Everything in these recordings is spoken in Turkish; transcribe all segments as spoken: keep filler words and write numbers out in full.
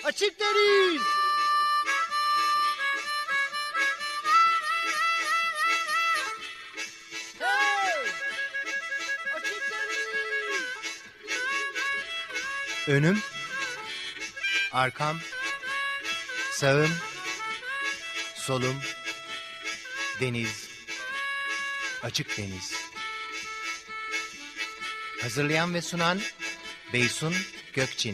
Açık Deniz. Hey! Açık Deniz. Önüm, arkam, sağım, solum, deniz, açık deniz. Hazırlayan ve sunan Beysun Gökçin.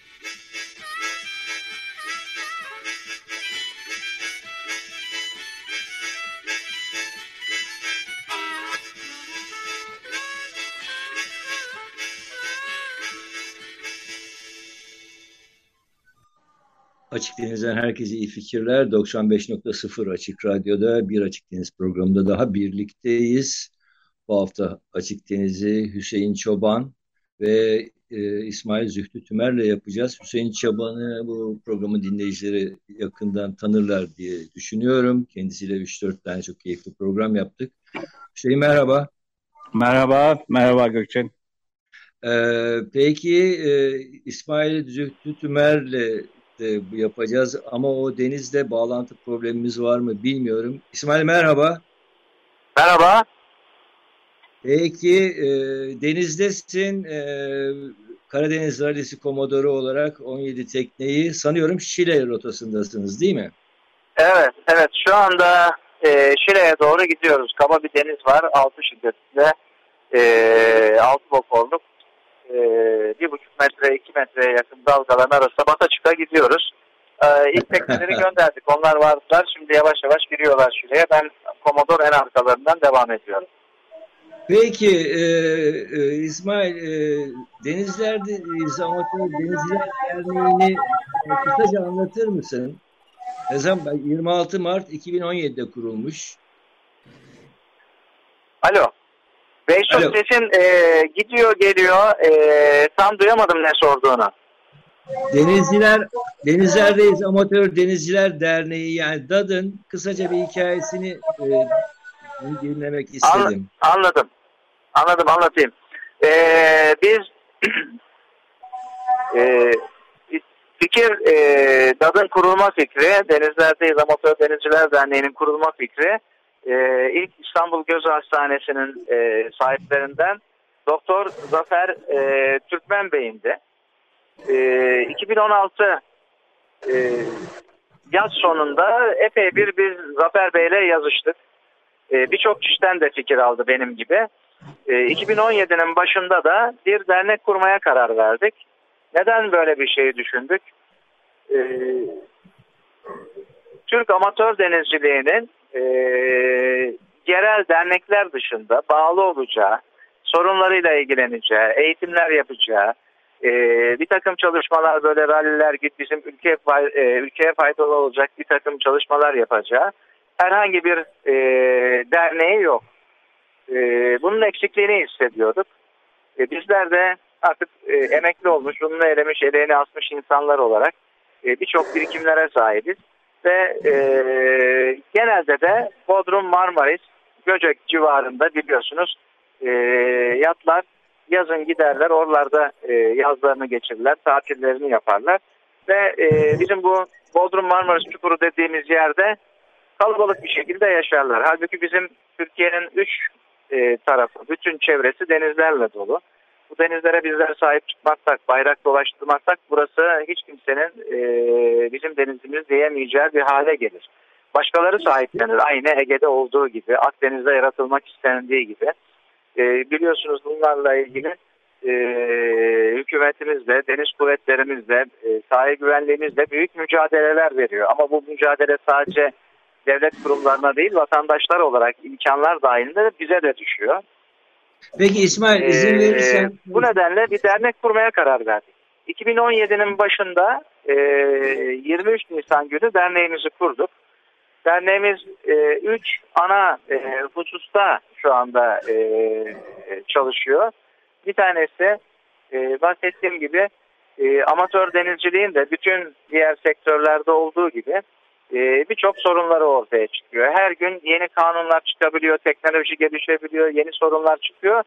Açık Deniz'den herkese iyi fikirler. doksan beş nokta sıfır Açık Radyo'da bir Açık Deniz programında daha birlikteyiz. Bu hafta Açık Deniz'i Hüseyin Çoban ve e, İsmail Zühtü Tümer'le yapacağız. Hüseyin Çoban'ı bu programın dinleyicileri yakından tanırlar diye düşünüyorum. Kendisiyle üç dört tane çok keyifli program yaptık. Hüseyin merhaba. Merhaba, merhaba Gökçen. Ee, peki e, İsmail Zühtü Tümer'le de bu yapacağız ama o denizle bağlantı problemimiz var mı bilmiyorum. İsmail merhaba. Merhaba. Peki e, denizdesin. E, Karadeniz Rallisi Komodoru olarak on yedi tekneyi sanıyorum Şile rotasındasınız değil mi? Evet, evet. Şu anda e, Şile'ye doğru gidiyoruz. Kaba bir deniz var. Altı şiddetinde e, altı motorluk e, bir buçuk metre, iki metreye yakın dalgaların arasında bata çıka gidiyoruz. E, ilk tekneleri gönderdik. Onlar vardılar. Şimdi yavaş yavaş giriyorlar Şile'ye. Ben Komodor en arkalarından devam ediyorum. Peki e, e, İsmail e, Denizler'de Amatör Denizciler Derneği'ni e, kısaca anlatır mısın? Ne zaman yirmi altı Mart iki bin on yedi'de kurulmuş. Alo. Beysun sesin e, gidiyor geliyor. E, tam duyamadım ne sorduğunu. Denizciler Denizler'deyiz Amatör Denizciler Derneği yani D A D'ın kısaca bir hikayesini e, dinlemek istedim. An, anladım. Anladım anlatayım. Ee, biz e, fikir e, D A D'ın kurulma fikri, Denizler'deyiz Amatör Denizciler Derneği'nin kurulma fikri e, ilk İstanbul Göz Hastanesi'nin e, sahiplerinden Doktor Zafer e, Türkmen Bey'indi. E, iki bin on altı e, yaz sonunda epey bir biz Zafer Bey'le yazıştık. E, Birçok kişiden de fikir aldı benim gibi. E, iki bin on yedi'nin başında da bir dernek kurmaya karar verdik. Neden böyle bir şey düşündük? E, Türk amatör denizciliğinin e, yerel dernekler dışında bağlı olacağı, sorunlarıyla ilgileneceği, eğitimler yapacağı, e, bir takım çalışmalar böyle ralliler git bizim ülkeye, e, ülkeye faydalı olacak bir takım çalışmalar yapacağı herhangi bir e, derneği yok. E, bunun eksikliğini hissediyorduk. E, bizler de artık e, emekli olmuş, rununu elemiş, eleğini asmış insanlar olarak e, birçok birikimlere sahibiz. Ve e, genelde de Bodrum, Marmaris, Göcek civarında biliyorsunuz e, yatlar yazın giderler, oralarda e, yazlarını geçirirler, tatillerini yaparlar. Ve e, bizim bu Bodrum, Marmaris Çukuru dediğimiz yerde kalabalık bir şekilde yaşarlar. Halbuki bizim Türkiye'nin üç e, tarafı, bütün çevresi denizlerle dolu. Bu denizlere bizler sahip çıkmazsak, bayrak dolaştırmazsak burası hiç kimsenin e, bizim denizimiz diyemeyeceği bir hale gelir. Başkaları sahiplenir. Aynı Ege'de olduğu gibi, Akdeniz'de yaratılmak istendiği gibi. E, biliyorsunuz bunlarla ilgili e, hükümetimizle, deniz kuvvetlerimizle, e, sahil güvenliğimizle büyük mücadeleler veriyor. Ama bu mücadele sadece devlet kurumlarına değil, vatandaşlar olarak imkanlar dahilinde de bize de düşüyor. Peki İsmail izin verirsen... Ee, bu nedenle bir dernek kurmaya karar verdik. iki bin on yedi'nin başında e, yirmi üç Nisan günü derneğimizi kurduk. Derneğimiz üç e, ana e, hususta şu anda e, çalışıyor. Bir tanesi e, bahsettiğim gibi e, amatör denizciliğin de bütün diğer sektörlerde olduğu gibi e, birçok sorunları ortaya çıkıyor. Her gün yeni kanunlar çıkabiliyor, teknoloji gelişebiliyor, yeni sorunlar çıkıyor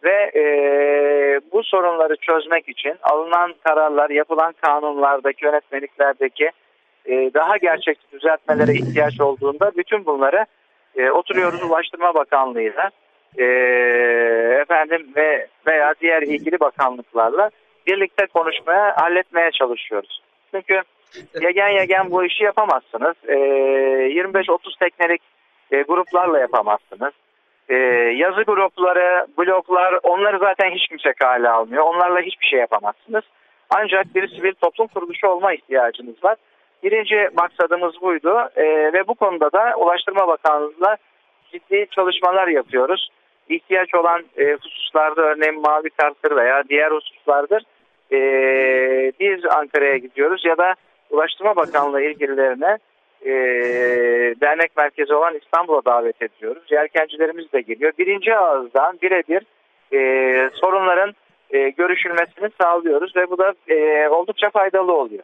Ve e, bu sorunları çözmek için alınan kararlar, yapılan kanunlardaki, yönetmeliklerdeki e, daha gerçekçi düzeltmelere ihtiyaç olduğunda bütün bunları e, oturuyoruz Ulaştırma Bakanlığı'yla e, efendim ve veya diğer ilgili bakanlıklarla birlikte konuşmaya, halletmeye çalışıyoruz. Çünkü yegen yegen bu işi yapamazsınız. E, yirmi beş otuz teknelik e, gruplarla yapamazsınız. Ee, yazı grupları, bloklar, onları zaten hiç kimse kale almıyor. Onlarla hiçbir şey yapamazsınız. Ancak bir sivil toplum kuruluşu olma ihtiyacınız var. Birinci maksadımız buydu ee, ve bu konuda da Ulaştırma Bakanlığı'yla ciddi çalışmalar yapıyoruz. İhtiyaç olan e, hususlarda, örneğin mavi karttır veya diğer hususlardır. E, biz Ankara'ya gidiyoruz ya da Ulaştırma Bakanlığı ilgililerine E, dernek merkezi olan İstanbul'a davet ediyoruz. Yelkencilerimiz de geliyor. Birinci ağızdan birebir e, sorunların e, görüşülmesini sağlıyoruz ve bu da e, oldukça faydalı oluyor.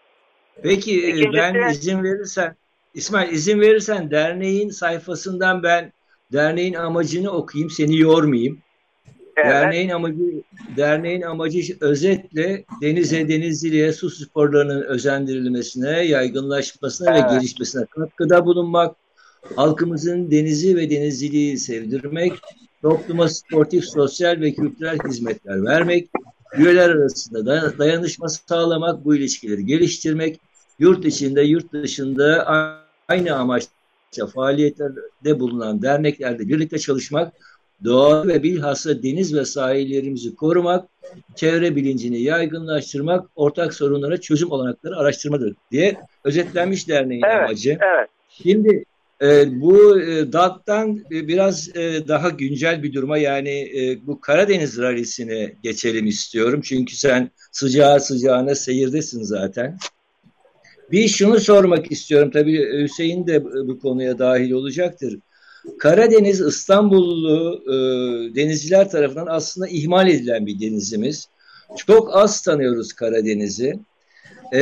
Peki İkincisi, ben izin verirsen, İsmail izin verirsen derneğin sayfasından ben derneğin amacını okuyayım, seni yormayayım. evet. Derneğin amacı derneğin amacı özetle denize, denizciliğe, su sporlarının özendirilmesine, yaygınlaşmasına evet. ve gelişmesine katkıda bulunmak, halkımızın denizi ve denizciliği sevdirmek, topluma sportif, sosyal ve kültürel hizmetler vermek, üyeler arasında da dayanışma sağlamak, bu ilişkileri geliştirmek, yurt içinde, yurt dışında aynı amaçla faaliyetlerde bulunan derneklerle birlikte çalışmak, doğa ve bilhassa deniz ve sahillerimizi korumak, çevre bilincini yaygınlaştırmak, ortak sorunlara çözüm olanakları araştırmadır diye özetlenmiş derneğin evet, amacı. Evet. Şimdi e, bu e, D A K'tan e, biraz e, daha güncel bir duruma, yani e, bu Karadeniz rallisine geçelim istiyorum. Çünkü sen sıcağı sıcağına seyirdesin zaten. Bir şunu sormak istiyorum, tabii Hüseyin de bu konuya dahil olacaktır. Karadeniz İstanbullu e, denizciler tarafından aslında ihmal edilen bir denizimiz. Çok az tanıyoruz Karadeniz'i. E,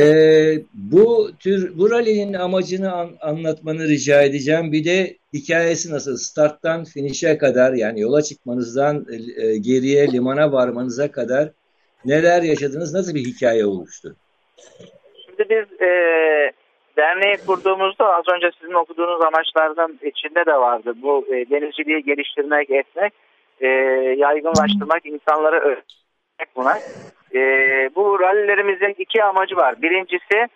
bu tür bu rally'nin amacını an, anlatmanı rica edeceğim. Bir de hikayesi nasıl? Starttan finish'e kadar, yani yola çıkmanızdan e, geriye limana varmanıza kadar neler yaşadınız? Nasıl bir hikaye oluştu? Şimdi biz e, derneği kurduğumuzda az önce sizin okuduğunuz amaçlardan içinde de vardı. Bu e, denizciliği geliştirmek, etmek, e, yaygınlaştırmak, insanları öğretmek buna. E, bu rallilerimizin iki amacı var. Birincisi,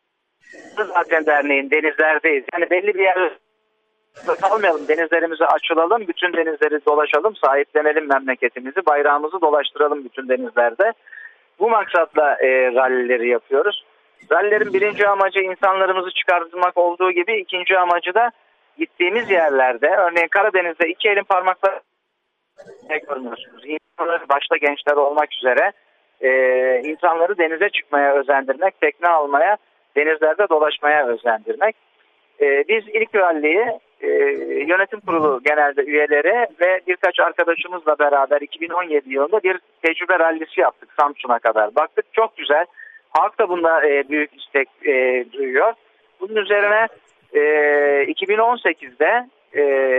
zaten derneğin denizlerdeyiz. Yani belli bir yerde kalmayalım, denizlerimizi açılalım, bütün denizleri dolaşalım, sahiplenelim memleketimizi, bayrağımızı dolaştıralım bütün denizlerde. Bu maksatla e, rallileri yapıyoruz. Rallilerin birinci amacı insanlarımızı çıkartmak olduğu gibi ikinci amacı da gittiğimiz yerlerde, örneğin Karadeniz'de iki elin parmakları ne görmüyorsunuz? İnsanları, başta gençler olmak üzere e, insanları denize çıkmaya özendirmek, tekne almaya, denizlerde dolaşmaya özendirmek. E, biz ilk ralliyi e, yönetim kurulu genelde üyeleri ve birkaç arkadaşımızla beraber iki bin on yedi yılında bir tecrübe rallisi yaptık Samsun'a kadar. Baktık çok güzel. Halk da bunda e, büyük istek e, duyuyor. Bunun üzerine e, iki bin on sekizde e,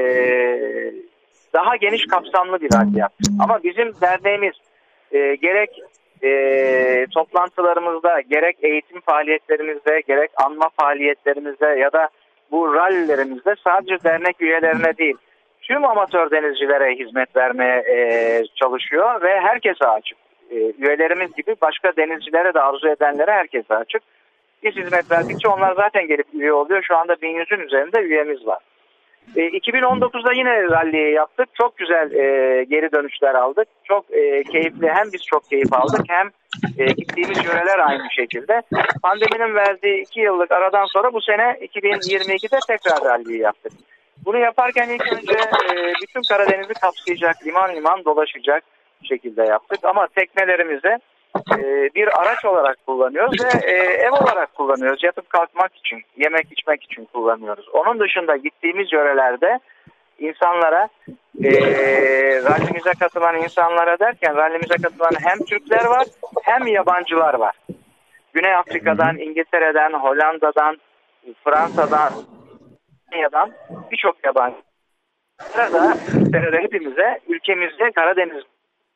daha geniş kapsamlı bir rally yaptık. Ama bizim derneğimiz e, gerek e, toplantılarımızda, gerek eğitim faaliyetlerimizde, gerek anma faaliyetlerimizde ya da bu rallilerimizde sadece dernek üyelerine değil, tüm amatör denizcilere hizmet vermeye e, çalışıyor ve herkese açık. E, üyelerimiz gibi başka denizcilere de, arzu edenlere herkese açık. Biz hizmet verdikçe onlar zaten gelip üye oluyor. Şu anda bin yüzün üzerinde üyemiz var. E, iki bin on dokuzda yine ralliyi yaptık. Çok güzel e, geri dönüşler aldık. Çok e, keyifli. Hem biz çok keyif aldık hem e, gittiğimiz yöreler aynı şekilde. Pandeminin verdiği iki yıllık aradan sonra bu sene iki bin yirmi ikide tekrar ralliyi yaptık. Bunu yaparken ilk önce e, bütün Karadeniz'i kapsayacak, liman liman dolaşacak şekilde yaptık. Ama teknelerimizi e, bir araç olarak kullanıyoruz ve e, ev olarak kullanıyoruz. Yatıp kalkmak için, yemek içmek için kullanıyoruz. Onun dışında gittiğimiz yörelerde insanlara, e, rallimize katılan insanlara derken rallimize katılan hem Türkler var hem yabancılar var. Güney Afrika'dan, İngiltere'den, Hollanda'dan, Fransa'dan, İspanya'dan birçok yabancı da hepimize ülkemizde Karadeniz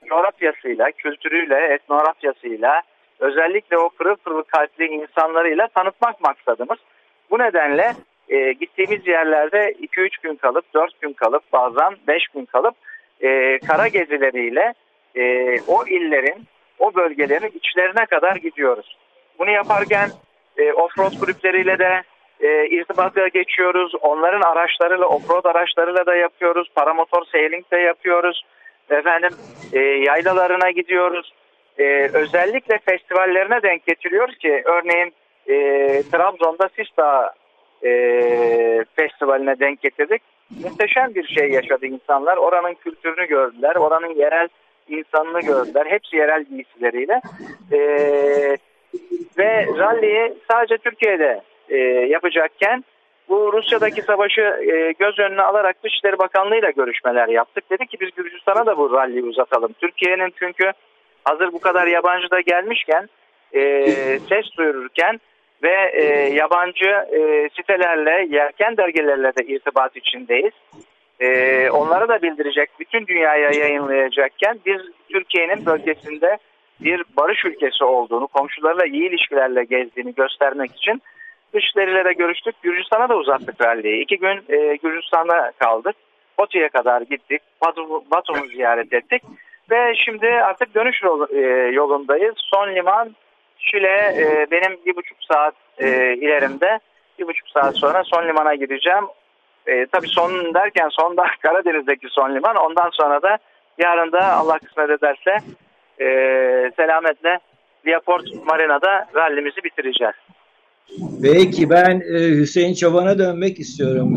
coğrafyasıyla, kültürüyle, etnografyasıyla, özellikle o pırıl pırıl kalpli insanlarıyla tanıtmak maksadımız. Bu nedenle e, gittiğimiz yerlerde iki üç gün kalıp, dört gün kalıp, bazen beş gün kalıp e, kara gezileriyle e, o illerin, o bölgelerin içlerine kadar gidiyoruz. Bunu yaparken e, offroad kulüpleriyle de e, irtibata geçiyoruz. Onların araçlarıyla, offroad araçlarıyla da yapıyoruz. Paramotor sailing de yapıyoruz. Efendim e, yaylalarına gidiyoruz. E, özellikle festivallerine denk getiriyoruz ki örneğin e, Trabzon'da Sistağ e, festivaline denk getirdik. Muhteşem bir şey yaşadı insanlar. Oranın kültürünü gördüler. Oranın yerel insanını gördüler. Hepsi yerel giysileriyle. E, ve rally'yi sadece Türkiye'de e, yapacakken bu Rusya'daki savaşı e, göz önüne alarak Dışişleri Bakanlığı ile görüşmeler yaptık. Dedik ki biz Gürcistan'a da bu rally'yi uzatalım. Türkiye'nin çünkü hazır bu kadar yabancı da gelmişken e, ses duyururken ve e, yabancı e, sitelerle, yelken dergilerle de irtibat içindeyiz. E, onlara da bildirecek, bütün dünyaya yayınlayacakken biz Türkiye'nin bölgesinde bir barış ülkesi olduğunu, komşularla iyi ilişkilerle gezdiğini göstermek için dışişleriyle de görüştük. Gürcistan'a da uzattık rally'yi. İki gün e, Gürcistan'da kaldık. Batı'ya kadar gittik. Batu, Batum'u ziyaret ettik. Ve şimdi artık dönüş yol, e, yolundayız. Son liman Şile, e, benim bir buçuk saat e, ilerimde. Bir buçuk saat sonra son limana gideceğim. E, tabii son derken sonda Karadeniz'deki son liman. Ondan sonra da yarın da Allah kısmet ederse e, selametle Viaport Marina'da rallimizi bitireceğiz. Peki ben e, Hüseyin Çoban'a dönmek istiyorum.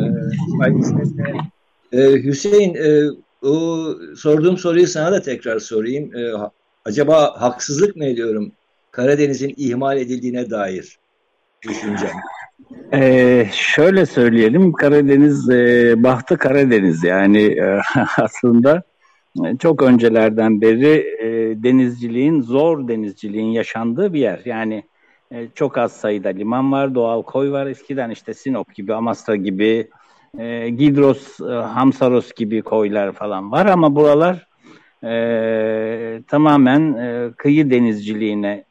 E, e, Hüseyin, e, o sorduğum soruyu sana da tekrar sorayım. E, acaba haksızlık mı ediyorum Karadeniz'in ihmal edildiğine dair düşüncem? Ee, şöyle söyleyelim, Karadeniz e, bahtı Karadeniz yani e, aslında e, çok öncelerden beri e, denizciliğin, zor denizciliğin yaşandığı bir yer. Yani e, çok az sayıda liman var, doğal koy var. Eskiden işte Sinop gibi, Amasra gibi, e, Gidros, e, Hamsaros gibi koylar falan var ama buralar e, tamamen e, kıyı denizciliğine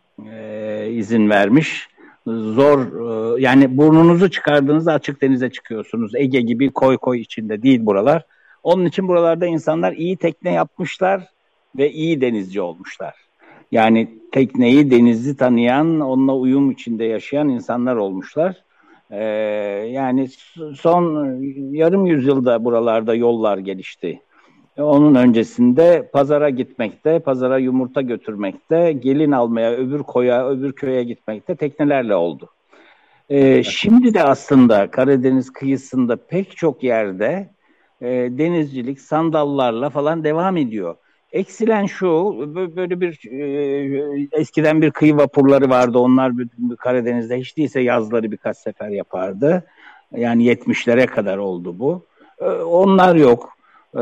e, izin vermiş. Zor e, yani burnunuzu çıkardığınızda açık denize çıkıyorsunuz. Ege gibi koy koy içinde değil buralar. Onun için buralarda insanlar iyi tekne yapmışlar ve iyi denizci olmuşlar. Yani tekneyi, denizi tanıyan, onunla uyum içinde yaşayan insanlar olmuşlar. Ee, yani son yarım yüzyılda buralarda yollar gelişti. Onun öncesinde pazara gitmekte, pazara yumurta götürmekte, gelin almaya öbür koya, öbür köye gitmekte teknelerle oldu. Ee, şimdi de aslında Karadeniz kıyısında pek çok yerde e, denizcilik sandallarla falan devam ediyor. Eksilen şu, böyle bir e, eskiden bir kıyı vapurları vardı. Onlar Karadeniz'de hiç değilse yazları birkaç sefer yapardı. Yani yetmişlere kadar oldu bu. E, onlar yok.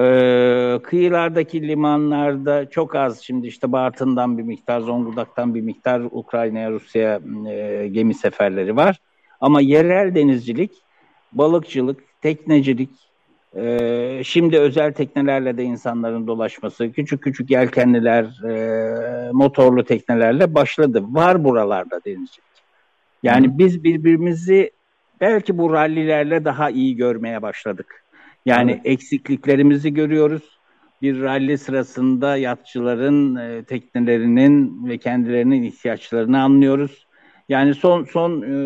Ee, kıyılardaki limanlarda çok az, şimdi işte Bartın'dan bir miktar, Zonguldak'tan bir miktar Ukrayna'ya, Rusya'ya e, gemi seferleri var. Ama yerel denizcilik, balıkçılık, teknecilik, e, şimdi özel teknelerle de insanların dolaşması, küçük küçük yelkenliler, e, motorlu teknelerle başladı. Var buralarda denizcilik. Yani Hı. biz birbirimizi belki bu rallilerle daha iyi görmeye başladık. Yani evet. Eksikliklerimizi görüyoruz. Bir ralli sırasında yatçıların e, teknelerinin ve kendilerinin ihtiyaçlarını anlıyoruz. Yani son son e,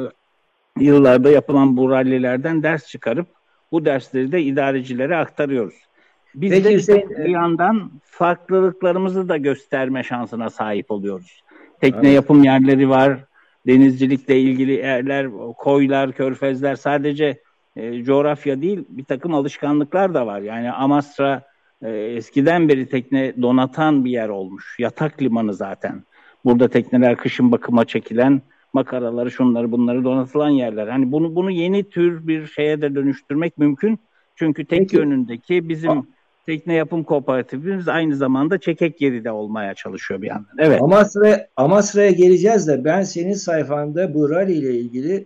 yıllarda yapılan bu rallilerden ders çıkarıp bu dersleri de idarecilere aktarıyoruz. Biz Peki, de Hüseyin, bir yandan farklılıklarımızı da gösterme şansına sahip oluyoruz. Tekne evet. yapım yerleri var, denizcilikle ilgili yerler, koylar, körfezler, sadece E, coğrafya değil, bir takım alışkanlıklar da var. Yani Amasra e, eskiden beri tekne donatan bir yer olmuş. Yatak limanı zaten. Burada tekneler kışın bakıma çekilen, makaraları, şunları bunları donatılan yerler. Hani bunu bunu yeni tür bir şeye de dönüştürmek mümkün. Çünkü tek Peki. yönündeki bizim A- tekne yapım kooperatifimiz aynı zamanda çekek yeri de olmaya çalışıyor bir yandan. Evet. Amasra, Amasra'ya geleceğiz de ben senin sayfanda bu rally ile ilgili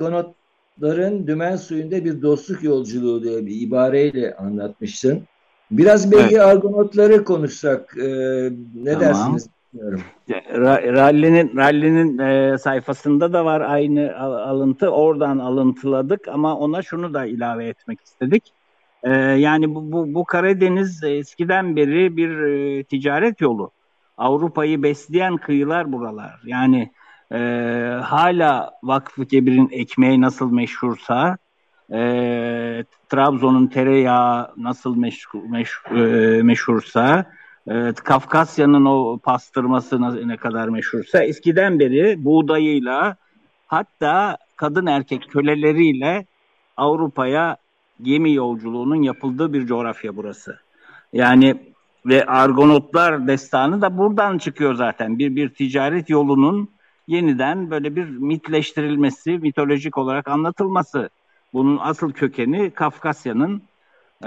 Argonotların dümen suyunda bir dostluk yolculuğu diye bir ibareyle anlatmışsın. Biraz belki Evet. Argonautları konuşsak e, ne Tamam. dersiniz bilmiyorum. Ra- Rally'nin Rally'nin e, sayfasında da var aynı al- alıntı. Oradan alıntıladık ama ona şunu da ilave etmek istedik. E, yani bu, bu, bu Karadeniz eskiden beri bir e, ticaret yolu. Avrupa'yı besleyen kıyılar buralar. Yani e, hala Vakfı Kebir'in ekmeği nasıl meşhursa, e, Trabzon'un tereyağı nasıl meşhur, meşhur, e, meşhursa, evet, Kafkasya'nın o pastırması ne ne kadar meşhursa eskiden beri buğdayıyla, hatta kadın erkek köleleriyle Avrupa'ya gemi yolculuğunun yapıldığı bir coğrafya burası. Yani ve Argonotlar destanı da buradan çıkıyor zaten. Bir bir ticaret yolunun yeniden böyle bir mitleştirilmesi, mitolojik olarak anlatılması. Bunun asıl kökeni Kafkasya'nın ee,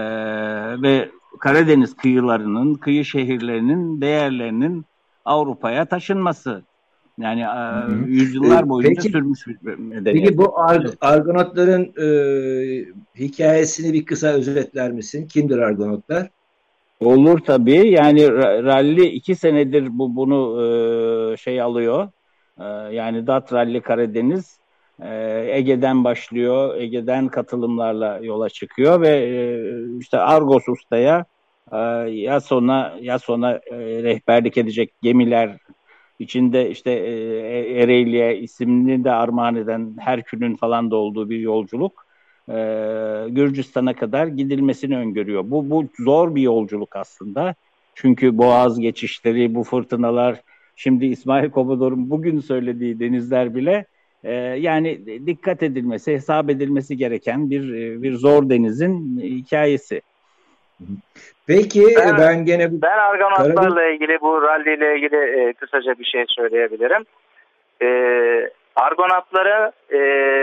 ve Karadeniz kıyılarının, kıyı şehirlerinin değerlerinin Avrupa'ya taşınması. Yani e, Hı hı. E, yüzyıllar boyunca peki sürmüş bir medeniyet. peki bu Ar Evet. Argonautların e, hikayesini bir kısa özetler misin? Kimdir Argonautlar? Olur tabii. Yani ra- ralli iki senedir bu bunu e, şey alıyor. E, yani D A T Rally Karadeniz e, Ege'den başlıyor. Ege'den katılımlarla yola çıkıyor ve e, işte Argos Usta'ya e, ya sona ya sona e, rehberlik edecek gemiler içinde işte e, Ereğli'ye ismini de armağan eden Herkül'ün falan da olduğu bir yolculuk e, Gürcistan'a kadar gidilmesini öngörüyor. Bu, bu zor bir yolculuk aslında. Çünkü boğaz geçişleri, bu fırtınalar, şimdi İsmail Komodor'un bugün söylediği denizler bile e, yani dikkat edilmesi, hesap edilmesi gereken bir bir zor denizin hikayesi. Peki Ben, ben gene bu ben Karadeniz Argonautlarla ilgili, bu rally ile ilgili e, kısaca bir şey söyleyebilirim. E, Argonautları e,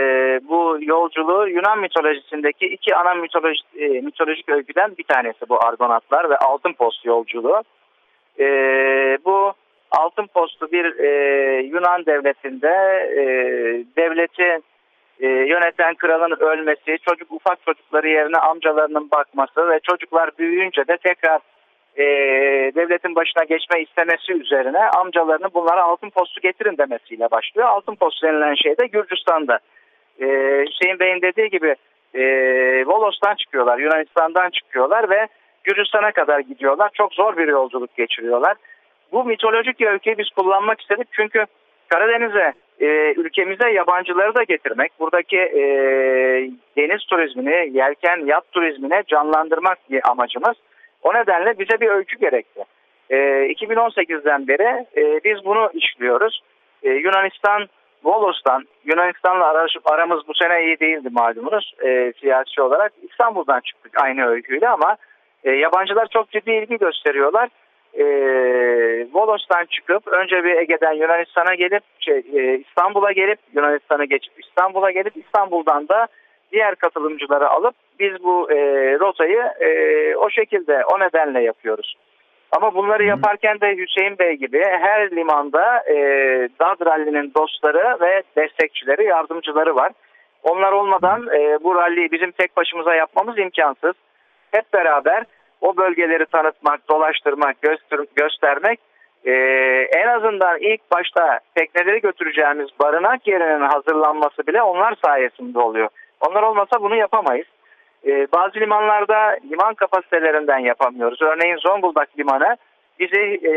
bu yolculuğu Yunan mitolojisindeki iki ana mitoloji, e, mitolojik öyküden bir tanesi bu Argonautlar ve Altın Post yolculuğu. E, bu Altın Post'u bir e, Yunan devletinde e, devleti e, yöneten kralın ölmesi, çocuk ufak çocukları yerine amcalarının bakması ve çocuklar büyüyünce de tekrar e, devletin başına geçme istemesi üzerine amcalarının bunlara Altın Post'u getirin demesiyle başlıyor. Altın Post denilen şey de Gürcistan'da. E, Hüseyin Bey'in dediği gibi e, Volos'tan çıkıyorlar, Yunanistan'dan çıkıyorlar ve Gürcistan'a kadar gidiyorlar. Çok zor bir yolculuk geçiriyorlar. Bu mitolojik öyküyü biz kullanmak istedik çünkü Karadeniz'e, e, ülkemize yabancıları da getirmek, buradaki e, deniz turizmini, yelken, yat turizmine canlandırmak diye amacımız. O nedenle bize bir öykü gerekti. E, iki bin on sekizden beri e, biz bunu işliyoruz. E, Yunanistan, Volos'tan, Yunanistan'la aramız bu sene iyi değildi malumunuz e, siyasi olarak. İstanbul'dan çıktık aynı öyküyle ama e, yabancılar çok ciddi ilgi gösteriyorlar. E, Volos'tan çıkıp önce bir Ege'den Yunanistan'a gelip şey, e, İstanbul'a gelip Yunanistan'a geçip İstanbul'a gelip İstanbul'dan da diğer katılımcıları alıp biz bu e, rotayı e, o şekilde, o nedenle yapıyoruz. Ama bunları yaparken de Hüseyin Bey gibi her limanda e, D A D Rally'nin dostları ve destekçileri, yardımcıları var. Onlar olmadan e, bu rally'yi bizim tek başımıza yapmamız imkansız. Hep beraber o bölgeleri tanıtmak, dolaştırmak, göster göstermek, e, en azından ilk başta tekneleri götüreceğimiz barınak yerinin hazırlanması bile onlar sayesinde oluyor. Onlar olmasa bunu yapamayız. E, bazı limanlarda liman kapasitelerinden yapamıyoruz. Örneğin Zonguldak Limanı bizi e,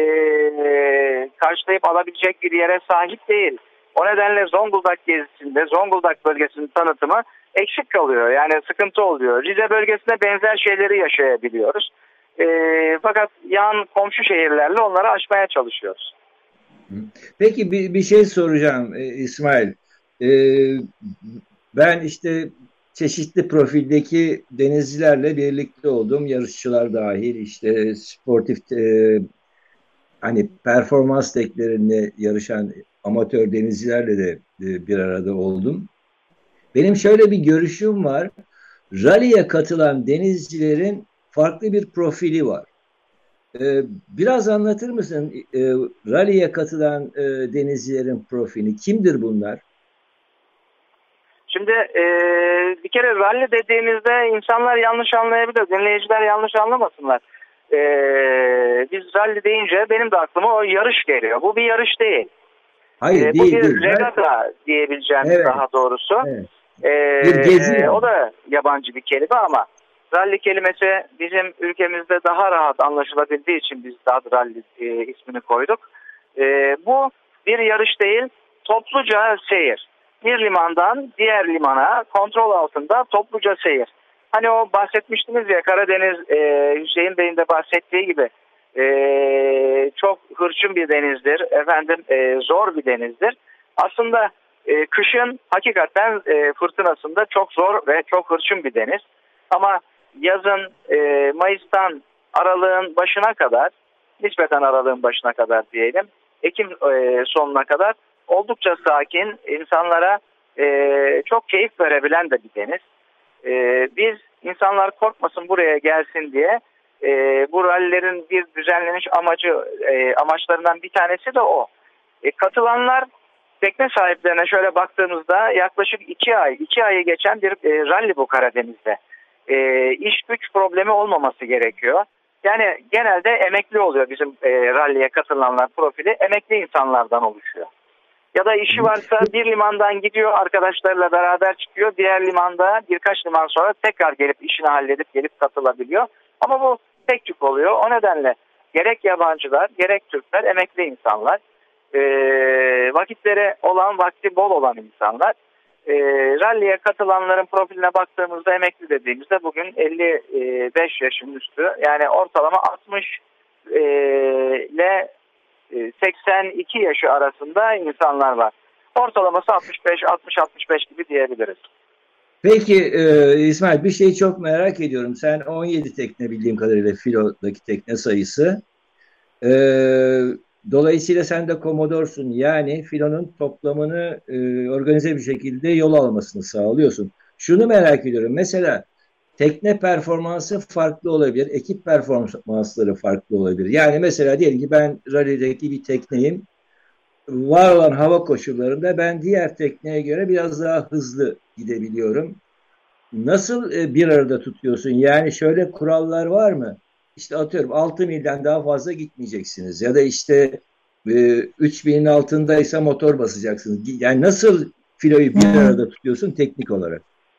karşılayıp alabilecek bir yere sahip değil. O nedenle Zonguldak gezisinde, Zonguldak bölgesinin tanıtımı eksik kalıyor. Yani sıkıntı oluyor. Rize bölgesinde benzer şeyleri yaşayabiliyoruz. E, fakat yan komşu şehirlerle onları aşmaya çalışıyoruz. Peki bir, bir şey soracağım e, İsmail. E, ben işte çeşitli profildeki denizcilerle birlikte oldum. Yarışçılar dahil işte sportif e, hani performans teklerinde yarışan amatör denizcilerle de e, bir arada oldum. Benim şöyle bir görüşüm var. Rally'e katılan denizcilerin farklı bir profili var. Ee, biraz anlatır mısın e, rally'e katılan e, denizcilerin profili? Kimdir bunlar? Şimdi e, bir kere rally dediğimizde insanlar yanlış anlayabilir. Dinleyiciler yanlış anlamasınlar. E, biz rally deyince benim de aklıma o yarış geliyor. Bu bir yarış değil. Hayır e, değil. Bu bir değil. regata diyebileceğimiz Evet. daha doğrusu. Evet. E, Bir gezi yani. O da yabancı bir kelime ama rally kelimesi bizim ülkemizde daha rahat anlaşılabildiği için biz daha rally e, ismini koyduk. E, bu bir yarış değil, topluca seyir. Bir limandan diğer limana kontrol altında topluca seyir. Hani o bahsetmiştiniz ya Karadeniz, e, Hüseyin Bey'in de bahsettiği gibi e, çok hırçın bir denizdir. Efendim e, zor bir denizdir. Aslında e, kışın hakikaten e, fırtınasında çok zor ve çok hırçın bir deniz. Ama yazın e, Mayıs'tan Aralık'ın başına kadar, nispeten Aralık'ın başına kadar diyelim, Ekim e, sonuna kadar oldukça sakin, insanlara e, çok keyif verebilen de bir deniz. E, biz insanlar korkmasın buraya gelsin diye e, bu rallilerin bir düzenleniş amacı e, amaçlarından bir tanesi de o. E, katılanlar tekne sahiplerine şöyle baktığımızda yaklaşık iki ay, iki ayı geçen bir e, ralli bu Karadeniz'de. E, iş güç problemi olmaması gerekiyor. Yani genelde emekli oluyor bizim e, ralliye katılanlar profili. Emekli insanlardan oluşuyor. Ya da işi varsa bir limandan gidiyor arkadaşlarıyla beraber çıkıyor. Diğer limanda birkaç liman sonra tekrar gelip işini halledip gelip katılabiliyor. Ama bu tek tük oluyor. O nedenle gerek yabancılar gerek Türkler emekli insanlar. E, vakitleri olan vakti bol olan insanlar. E, ralliye katılanların profiline baktığımızda emekli dediğimizde bugün elli beş yaşın üstü. Yani ortalama altmış e, ile seksen iki yaşı arasında insanlar var. Ortalaması altmış beş altmış altmış beş gibi diyebiliriz. Peki e, İsmail bir şeyi çok merak ediyorum. Sen on yedi tekne bildiğim kadarıyla filodaki tekne sayısı. E, dolayısıyla sen de komodorsun. Yani filonun toplamını e, organize bir şekilde yol almasını sağlıyorsun. Şunu merak ediyorum. Mesela tekne performansı farklı olabilir. Ekip performansları farklı olabilir. Yani mesela diyelim ki ben rallideki bir tekneyim. Var olan hava koşullarında ben diğer tekneye göre biraz daha hızlı gidebiliyorum. Nasıl e, bir arada tutuyorsun? Yani şöyle kurallar var mı? İşte atıyorum altı milden daha fazla gitmeyeceksiniz. Ya da işte e, üç binin altındaysa motor basacaksınız. Yani nasıl filoyu bir arada tutuyorsun teknik olarak?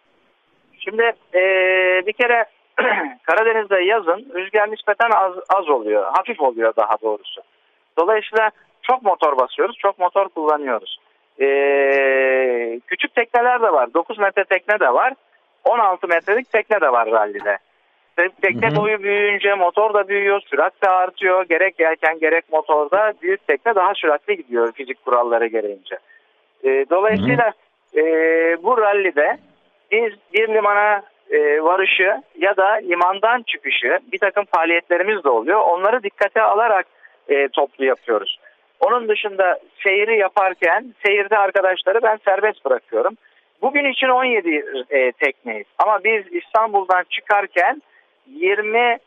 Şimdi e, bir kere Karadeniz'de yazın rüzgar nispeten az, az oluyor. Hafif oluyor daha doğrusu. Dolayısıyla çok motor basıyoruz. Çok motor kullanıyoruz. E, küçük tekneler de var. dokuz metre tekne de var. on altı metrelik tekne de var rallide. Tekne hı hı. boyu büyüyünce motor da büyüyor. Sürat de artıyor. Gerek yelken gerek motorda büyük tekne daha süratli gidiyor fizik kuralları gereğince. E, dolayısıyla e, bu rallide biz bir limana e, varışı ya da limandan çıkışı bir takım faaliyetlerimiz de oluyor. Onları dikkate alarak e, toplu yapıyoruz. Onun dışında seyri yaparken seyirde arkadaşları ben serbest bırakıyorum. Bugün için on yedi e, tekneyiz ama biz İstanbul'dan çıkarken yirmi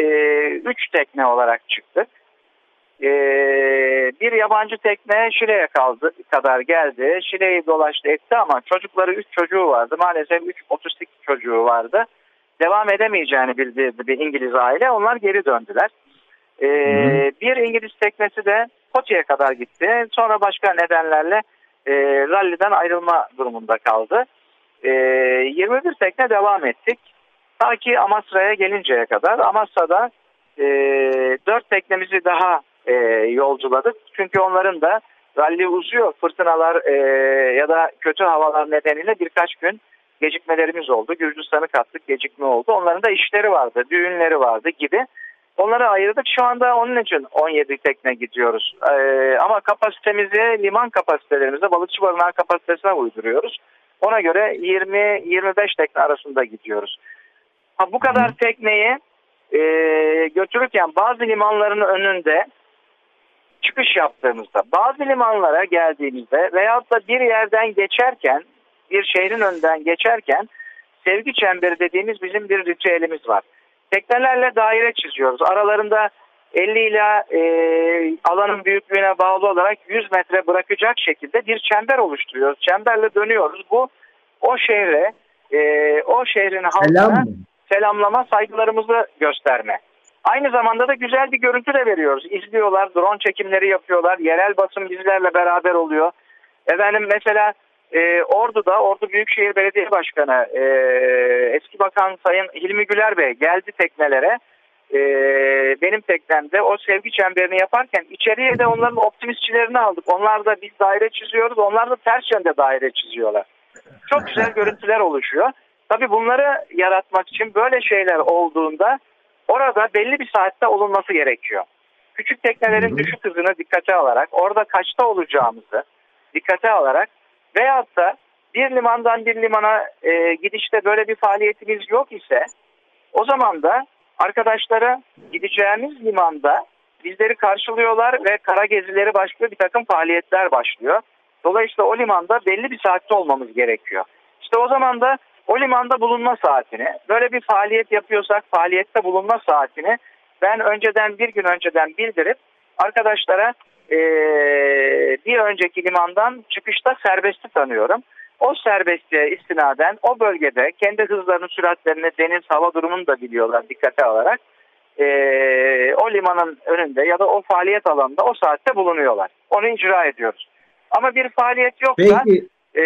üç tekne olarak çıktık. E, bir yabancı tekne Şile'ye kaldı, kadar geldi. Şile'yi dolaştı etti ama çocukları üç çocuğu vardı. Maalesef üç otistik çocuğu vardı. Devam edemeyeceğini bildirdi bir İngiliz aile. Onlar geri döndüler. E, bir İngiliz teknesi de Koti'ye kadar gitti. Sonra başka nedenlerle e, ralliden ayrılma durumunda kaldı. E, yirmi bir tekne devam ettik. Ta ki Amasra'ya gelinceye kadar. Amasra'da e, dört teknemizi daha e, yolculadık. Çünkü onların da ralli uzuyor. Fırtınalar e, ya da kötü havalar nedeniyle birkaç gün gecikmelerimiz oldu. Gürcistan'ı kattık, gecikme oldu. Onların da işleri vardı, düğünleri vardı gibi. Onları ayırdık. Şu anda onun için on yedi tekne gidiyoruz. Ee, ama kapasitemizi liman kapasitelerimize, balıkçı barınağı kapasitesine uyduruyoruz. Ona göre yirmi yirmi beş tekne arasında gidiyoruz. Ha, bu kadar tekneyi e, götürürken bazı limanların önünde çıkış yaptığımızda, bazı limanlara geldiğimizde veyahut da bir yerden geçerken, bir şehrin önünden geçerken sevgi çemberi dediğimiz bizim bir ritüelimiz var. Teknelerle daire çiziyoruz. Aralarında elli ila e, alanın büyüklüğüne bağlı olarak yüz metre bırakacak şekilde bir çember oluşturuyoruz. Çemberle dönüyoruz. Bu o şehre, e, o şehrin halkına Selam. selamlama, saygılarımızı gösterme. Aynı zamanda da güzel bir görüntü de veriyoruz. İzliyorlar, drone çekimleri yapıyorlar, yerel basın bizlerle beraber oluyor. Efendim mesela e, Ordu'da, Ordu Büyükşehir Belediye Başkanı e, eski bakan Sayın Hilmi Güler Bey geldi teknelere. E, benim teknemde o sevgi çemberini yaparken içeriye de onların optimistçilerini aldık. Onlar da biz daire çiziyoruz, onlar da ters yönde daire çiziyorlar. Çok güzel görüntüler oluşuyor. Tabii bunları yaratmak için böyle şeyler olduğunda orada belli bir saatte olunması gerekiyor. Küçük teknelerin düşük hızını dikkate alarak, orada kaçta olacağımızı dikkate alarak veyahut da bir limandan bir limana e, gidişte böyle bir faaliyetimiz yok ise o zaman da arkadaşlara gideceğimiz limanda bizleri karşılıyorlar ve kara gezileri başlıyor, bir takım faaliyetler başlıyor. Dolayısıyla o limanda belli bir saatte olmamız gerekiyor. İşte o zaman da o limanda bulunma saatini, böyle bir faaliyet yapıyorsak faaliyette bulunma saatini ben önceden bir gün önceden bildirip arkadaşlara ee, bir önceki limandan çıkışta serbestli tanıyorum. O serbestliğe istinaden o bölgede kendi hızlarını, süratlerini, deniz, hava durumunu da biliyorlar dikkate alarak. Ee, o limanın önünde ya da o faaliyet alanında o saatte bulunuyorlar. Onu icra ediyoruz. Ama bir faaliyet yoksa e,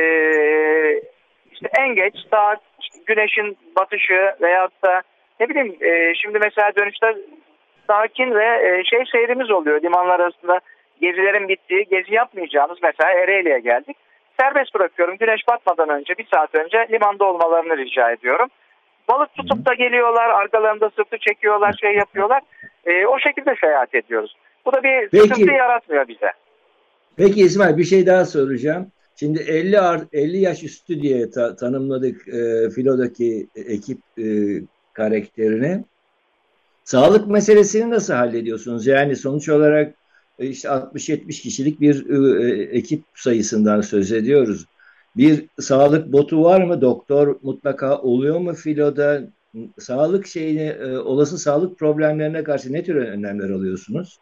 işte en geç saat işte güneşin batışı veyahut da ne bileyim e, şimdi mesela dönüşte sakin ve e, şey seyrimiz oluyor limanlar arasında. Gezilerin bittiği, gezi yapmayacağımız mesela Ereğli'ye geldik. Serbest bırakıyorum. Güneş batmadan önce, bir saat önce limanda olmalarını rica ediyorum. Balık tutup da geliyorlar, arkalarında sırtı çekiyorlar, şey yapıyorlar. Ee, o şekilde seyahat ediyoruz. Bu da bir Peki, sıkıntı yaratmıyor bize. Peki İsmail, bir şey daha soracağım. Şimdi elli, elli yaş üstü diye ta, tanımladık e, filodaki ekip e, karakterini. Sağlık meselesini nasıl hallediyorsunuz? Yani sonuç olarak işte altmış yetmiş kişilik bir e, ekip sayısından söz ediyoruz. Bir sağlık botu var mı? Doktor mutlaka oluyor mu filoda? Sağlık şeyini, e, olası sağlık problemlerine karşı ne tür önlemler alıyorsunuz?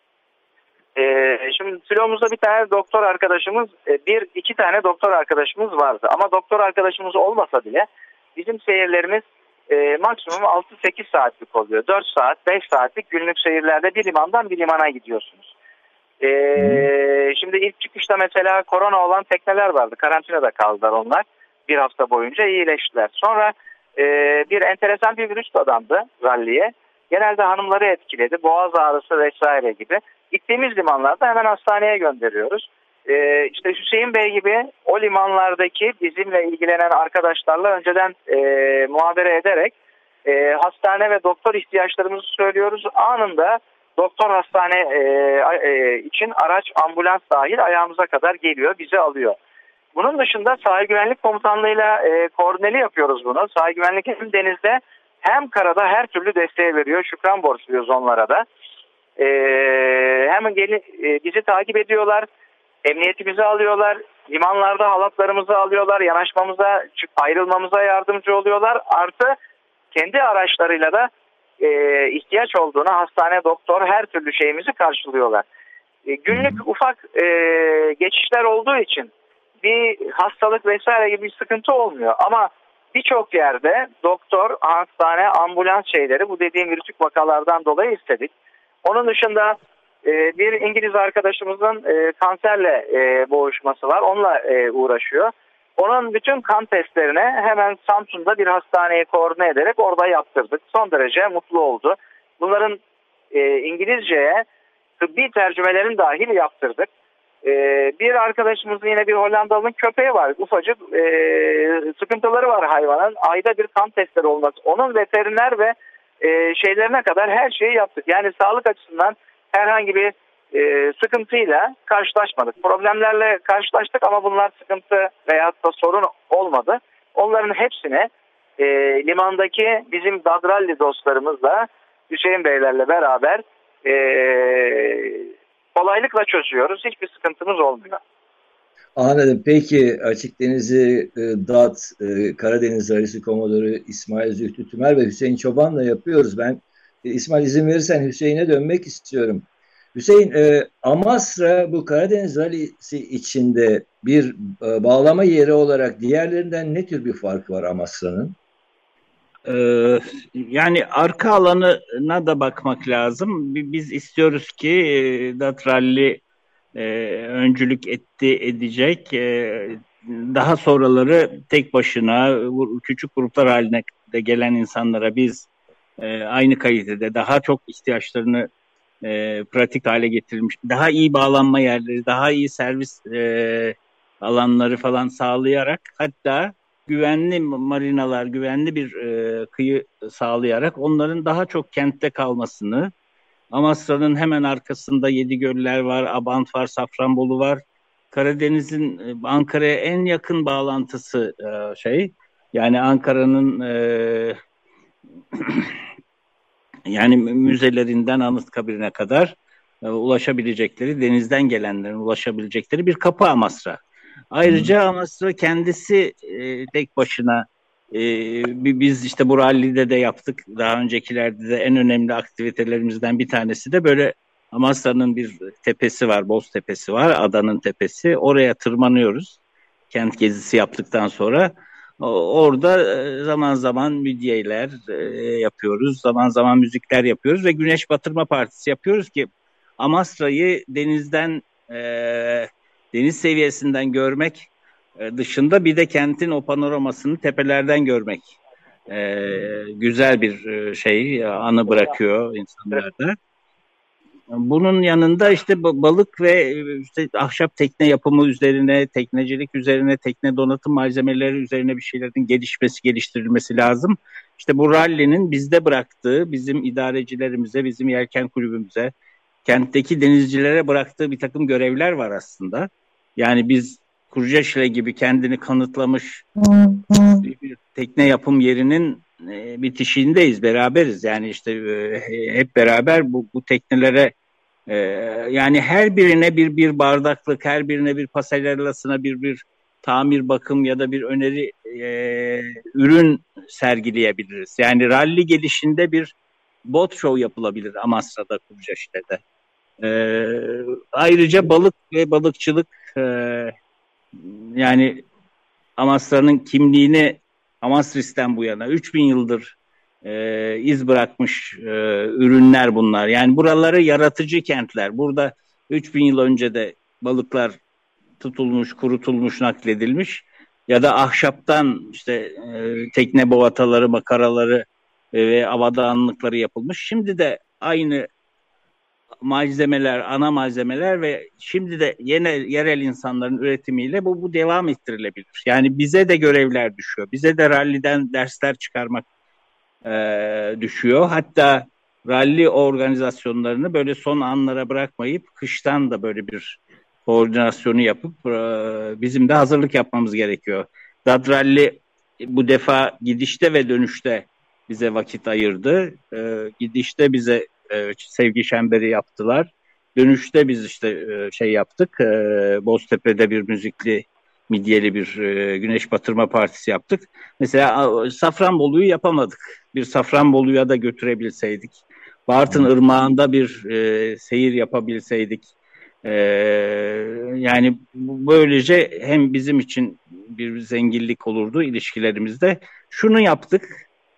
Ee, şimdi filomuzda bir tane doktor arkadaşımız, bir iki tane doktor arkadaşımız vardı. Ama doktor arkadaşımız olmasa bile bizim seyirlerimiz e, maksimum altı sekiz saatlik oluyor. dört saat, beş saatlik günlük seyirlerde bir limandan bir limana gidiyorsunuz. Ee, şimdi ilk çıkışta mesela korona olan tekneler vardı. Karantinada kaldılar onlar. Bir hafta boyunca iyileştiler. Sonra e, bir enteresan bir virüs adamdı ralliye. Genelde hanımları etkiledi. Boğaz ağrısı vesaire gibi. Gittiğimiz limanlarda hemen hastaneye gönderiyoruz. Ee, işte Hüseyin Bey gibi o limanlardaki bizimle ilgilenen arkadaşlarla önceden e, muhabere ederek e, hastane ve doktor ihtiyaçlarımızı söylüyoruz. Anında doktor hastane e, e, için araç, ambulans dahil ayağımıza kadar geliyor, bizi alıyor. Bunun dışında sahil güvenlik komutanlığıyla e, koordineli yapıyoruz bunu. Sahil güvenlik hem denizde hem karada her türlü desteği veriyor. Şükran borçluyuz onlara da. E, hemen gelin, e, bizi takip ediyorlar. Emniyetimizi alıyorlar. Limanlarda halatlarımızı alıyorlar. Yanaşmamıza, ayrılmamıza yardımcı oluyorlar. Artı kendi araçlarıyla da e, ihtiyaç olduğuna hastane, doktor her türlü şeyimizi karşılıyorlar. E, günlük ufak e, geçişler olduğu için bir hastalık vesaire gibi bir sıkıntı olmuyor. Ama birçok yerde doktor, hastane, ambulans şeyleri bu dediğim virüsük vakalardan dolayı istedik. Onun dışında e, bir İngiliz arkadaşımızın e, kanserle e, boğuşması var. Onunla e, uğraşıyor. Onun bütün kan testlerini hemen Samsun'da bir hastaneye koordine ederek orada yaptırdık. Son derece mutlu oldu. Bunların e, İngilizceye tıbbi tercümelerini dahil yaptırdık. E, bir arkadaşımızın yine bir Hollandalı'nın köpeği var. Ufacık e, sıkıntıları var hayvanın. Ayda bir kan testleri olması. Onun veteriner ve e, şeylerine kadar her şeyi yaptık. Yani sağlık açısından herhangi bir e, sıkıntıyla karşılaşmadık. Problemlerle karşılaştık ama bunlar sıkıntı veyahut da sorun olmadı. Onların hepsini e, limandaki bizim Dadralli dostlarımızla Hüseyin Beylerle beraber e, kolaylıkla çözüyoruz. Hiçbir sıkıntımız olmuyor. Anladım. Peki Açık Deniz'i e, D A T, e, Karadeniz Rallisi Komodoru İsmail Zühtü Tümer ve Hüseyin Çoban'la yapıyoruz. Ben e, İsmail izin verirsen Hüseyin'e dönmek istiyorum. Hüseyin, e, Amasra bu Karadeniz Rallisi içinde bir e, bağlama yeri olarak diğerlerinden ne tür bir farkı var Amasra'nın? Ee, yani arka alanına da bakmak lazım. Biz istiyoruz ki e, D A T Rally e, öncülük etti, edecek. E, daha sonraları tek başına küçük gruplar haline de gelen insanlara biz e, aynı kalitede daha çok ihtiyaçlarını e, pratik hale getirilmiş, daha iyi bağlanma yerleri, daha iyi servis e, alanları falan sağlayarak, hatta güvenli marinalar, güvenli bir e, kıyı sağlayarak onların daha çok kentte kalmasını, Amasra'nın hemen arkasında Yedigöller var, Abant var, Safranbolu var. Karadeniz'in e, Ankara'ya en yakın bağlantısı e, şey, yani Ankara'nın e, yani müzelerinden Anıtkabir'ine kadar e, ulaşabilecekleri, denizden gelenlerin ulaşabilecekleri bir kapı Amasra. Ayrıca Amasra kendisi e, tek başına e, biz işte bu rallide de yaptık. Daha öncekilerde de en önemli aktivitelerimizden bir tanesi de böyle Amasra'nın bir tepesi var, Boz Tepesi var, adanın tepesi. Oraya tırmanıyoruz. Kent gezisi yaptıktan sonra. Orada zaman zaman midyeler yapıyoruz, zaman zaman müzikler yapıyoruz ve güneş batırma partisi yapıyoruz ki Amasra'yı denizden, e, deniz seviyesinden görmek dışında bir de kentin o panoramasını tepelerden görmek e, güzel bir şey, anı bırakıyor insanlarda. Bunun yanında işte balık ve işte ahşap tekne yapımı üzerine, teknecilik üzerine, tekne donatım malzemeleri üzerine bir şeylerin gelişmesi, geliştirilmesi lazım. İşte bu rallinin bizde bıraktığı, bizim idarecilerimize, bizim yelken kulübümüze, kentteki denizcilere bıraktığı bir takım görevler var aslında. Yani biz Kurcaşile gibi kendini kanıtlamış bir tekne yapım yerinin bitişiğindeyiz, beraberiz. Yani işte hep beraber bu, bu teknelere e, yani her birine bir bir bardaklık, her birine bir pasarelasına bir bir tamir, bakım ya da bir öneri e, ürün sergileyebiliriz. Yani ralli gelişinde bir bot show yapılabilir Amasra'da, Kurcaşile'de. E, ayrıca balık ve balıkçılık, e, yani Amasra'nın kimliğini Amasris'ten bu yana üç bin yıldır e, iz bırakmış e, ürünler bunlar. Yani buraları yaratıcı kentler. Burada üç bin yıl önce de balıklar tutulmuş, kurutulmuş, nakledilmiş ya da ahşaptan işte e, tekne bovataları, makaraları e, ve avadanlıkları yapılmış. Şimdi de aynı malzemeler, ana malzemeler ve şimdi de yine yerel insanların üretimiyle bu, bu devam ettirilebilir. Yani bize de görevler düşüyor. Bize de ralliden dersler çıkarmak e, düşüyor. Hatta ralli organizasyonlarını böyle son anlara bırakmayıp kıştan da böyle bir koordinasyonu yapıp e, bizim de hazırlık yapmamız gerekiyor. D A T Rally bu defa gidişte ve dönüşte bize vakit ayırdı. E, gidişte bize e, sevgi şemberi yaptılar. Dönüşte biz işte e, şey yaptık. E, Boztepe'de bir müzikli, midyeli bir e, güneş batırma partisi yaptık. Mesela Safranbolu'yu yapamadık. Bir Safranbolu'ya da götürebilseydik. Bartın Irmağı'nda bir e, seyir yapabilseydik. E, yani böylece hem bizim için bir zenginlik olurdu ilişkilerimizde. Şunu yaptık.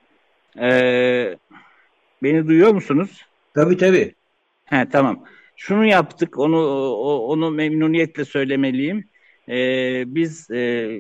E, beni duyuyor musunuz? Tabii tabii. He, tamam. Şunu yaptık, onu onu memnuniyetle söylemeliyim. Ee, biz e,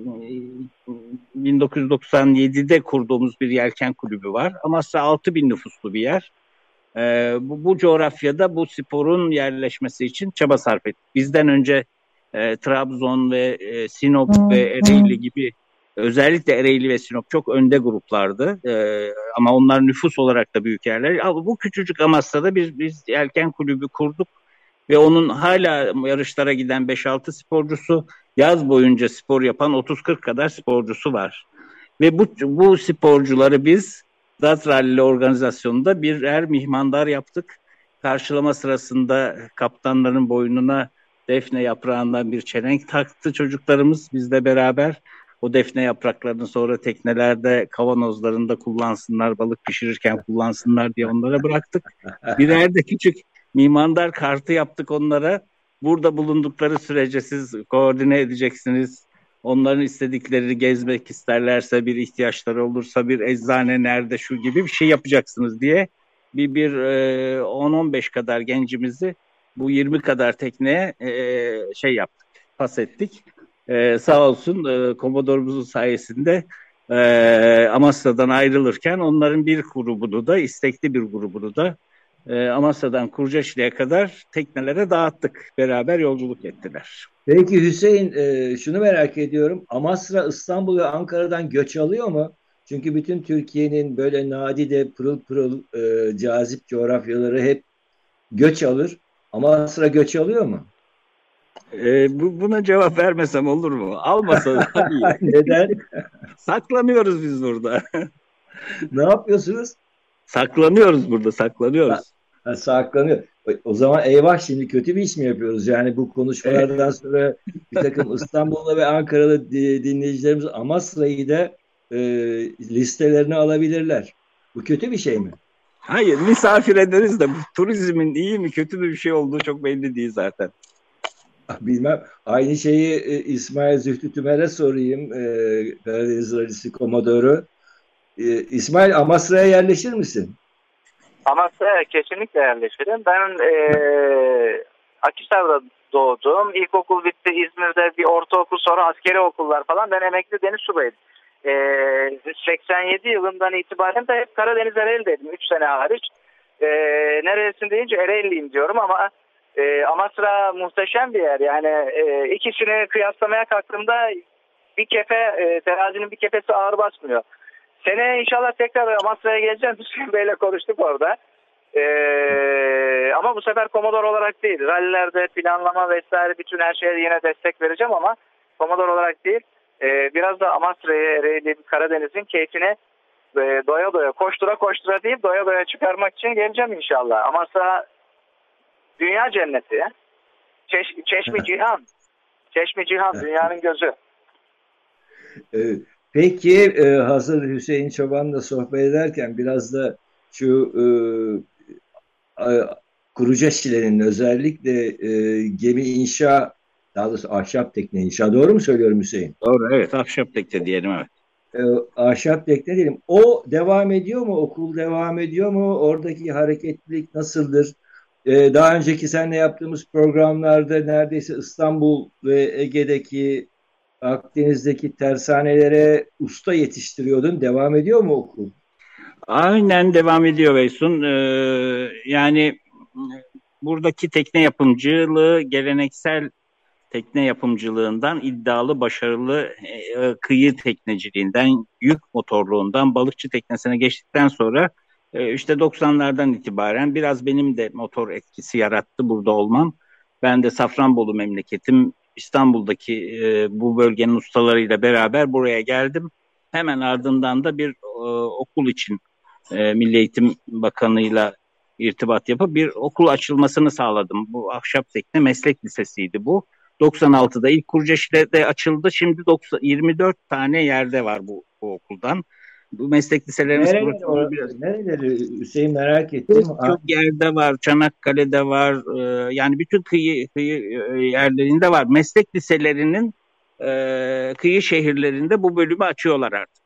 bin dokuz yüz doksan yedide kurduğumuz bir yelken kulübü var. Amasra altı bin nüfuslu bir yer. Ee, bu, bu coğrafyada bu sporun yerleşmesi için çaba sarf ettik. Bizden önce e, Trabzon ve e, Sinop ve Ereğli gibi, özellikle Ereğli ve Sinop çok önde gruplardı. Ee, ama onlar nüfus olarak da büyük yerler. Ama bu küçücük Amasra'da biz, biz yelken kulübü kurduk ve onun hala yarışlara giden beş altı sporcusu, yaz boyunca spor yapan otuz kırk kadar sporcusu var. Ve bu, bu sporcuları biz D A T Rally organizasyonunda birer mihmandar yaptık. Karşılama sırasında kaptanların boynuna defne yaprağından bir çelenk taktı çocuklarımız bizle beraber. O defne yapraklarını sonra teknelerde, kavanozlarında kullansınlar, balık pişirirken kullansınlar diye onlara bıraktık. Birer de küçük Mimandar kartı yaptık onlara. Burada bulundukları sürece siz koordine edeceksiniz. Onların istedikleri gezmek isterlerse, bir ihtiyaçları olursa, bir eczane nerede, şu gibi bir şey yapacaksınız diye bir bir e, on on beş kadar gencimizi bu yirmi kadar tekneye e, şey yaptık, pas ettik. E, sağ olsun e, Komodorumuzun sayesinde e, Amasra'dan ayrılırken onların bir grubunu da, istekli bir grubunu da e, Amasra'dan Kurcaşlı'ya kadar teknelere dağıttık. Beraber yolculuk ettiler. Peki Hüseyin, e, şunu merak ediyorum. Amasra İstanbul ve Ankara'dan göç alıyor mu? Çünkü bütün Türkiye'nin böyle nadide pırıl pırıl e, cazip coğrafyaları hep göç alır. Amasra göç alıyor mu? E, bu, buna cevap vermesem olur mu? Almasa da iyi. Neden? Saklanıyoruz biz burada. Ne yapıyorsunuz? Saklanıyoruz burada, saklanıyoruz. Ha, saklanıyor. O zaman eyvah, şimdi kötü bir iş mi yapıyoruz? Yani bu konuşmalardan sonra bir takım İstanbul'da ve Ankara'da dinleyicilerimiz Amasra'yı da e, listelerine alabilirler. Bu kötü bir şey mi? Hayır, misafir ederiz de bu turizmin iyi mi kötü mü bir şey olduğu çok belli değil zaten. Bilmem. Aynı şeyi e, İsmail Zühtü Tümer'e sorayım. E, Karadeniz Rallisi Komodoru. E, İsmail, Amasra'ya yerleşir misin? Amasra'ya kesinlikle yerleşirim. Ben e, Akhisar'da doğdum. İlkokul bitti. İzmir'de bir ortaokul, sonra askeri okullar falan. Ben emekli deniz subayım. E, seksen yedi yılından itibaren de hep Karadeniz Ereğli'deydim. üç sene hariç. E, neresin deyince Ereğli'yim diyorum ama e, Amasra muhteşem bir yer. Yani e, ikisini kıyaslamaya kalktığımda bir kefe, e, terazinin bir kefesi ağır basmıyor. Seneye inşallah tekrar Amasra'ya geleceğim. Hüseyin Bey'le konuştuk orada. Ee, ama bu sefer Komodor olarak değil. Rallilerde planlama vesaire bütün her şeye yine destek vereceğim ama Komodor olarak değil. Ee, biraz da Amasra'yı, Ereğli, Karadeniz'in keyfini e, doya doya, koştura koştura değil, doya doya çıkarmak için geleceğim inşallah. Amasra dünya cenneti ya. Çeş, Çeşmi Cihan. Çeşmi Cihan, dünyanın gözü. Evet. Peki e, hazır Hüseyin Çoban'la sohbet ederken biraz da şu e, e, Kurucaşile'nin özellikle e, gemi inşa, daha doğrusu ahşap tekne inşa, doğru mu söylüyorum Hüseyin? Doğru, evet, ahşap tekne diyelim, evet. E, ahşap tekne diyelim. O devam ediyor mu? Okul devam ediyor mu? Oradaki hareketlilik nasıldır? E, daha önceki seninle yaptığımız programlarda neredeyse İstanbul ve Ege'deki, Akdeniz'deki tersanelere usta yetiştiriyordun. Devam ediyor mu okul? Aynen devam ediyor Beysun. Ee, yani buradaki tekne yapımcılığı geleneksel tekne yapımcılığından, iddialı, başarılı e, kıyı tekneciliğinden, yük motorluğundan balıkçı teknesine geçtikten sonra e, işte doksanlardan itibaren biraz benim de motor etkisi yarattı burada olmam. Ben de Safranbolu memleketim, İstanbul'daki e, bu bölgenin ustalarıyla beraber buraya geldim. Hemen ardından da bir e, okul için e, Milli Eğitim Bakanı'yla irtibat yapıp bir okul açılmasını sağladım. Bu ahşap tekne meslek lisesiydi bu. doksan altıda ilk Kurcaşi'de açıldı. Şimdi doksan, yirmi dört tane yerde var bu, bu okuldan. Bu meslek liselerimiz Nereleri, biraz... nereleri Hüseyin, merak ettim. Çok, çok yerde var. Çanakkale'de var. Ee, yani bütün kıyı, kıyı yerlerinde var. Meslek liselerinin e, kıyı şehirlerinde bu bölümü açıyorlar artık.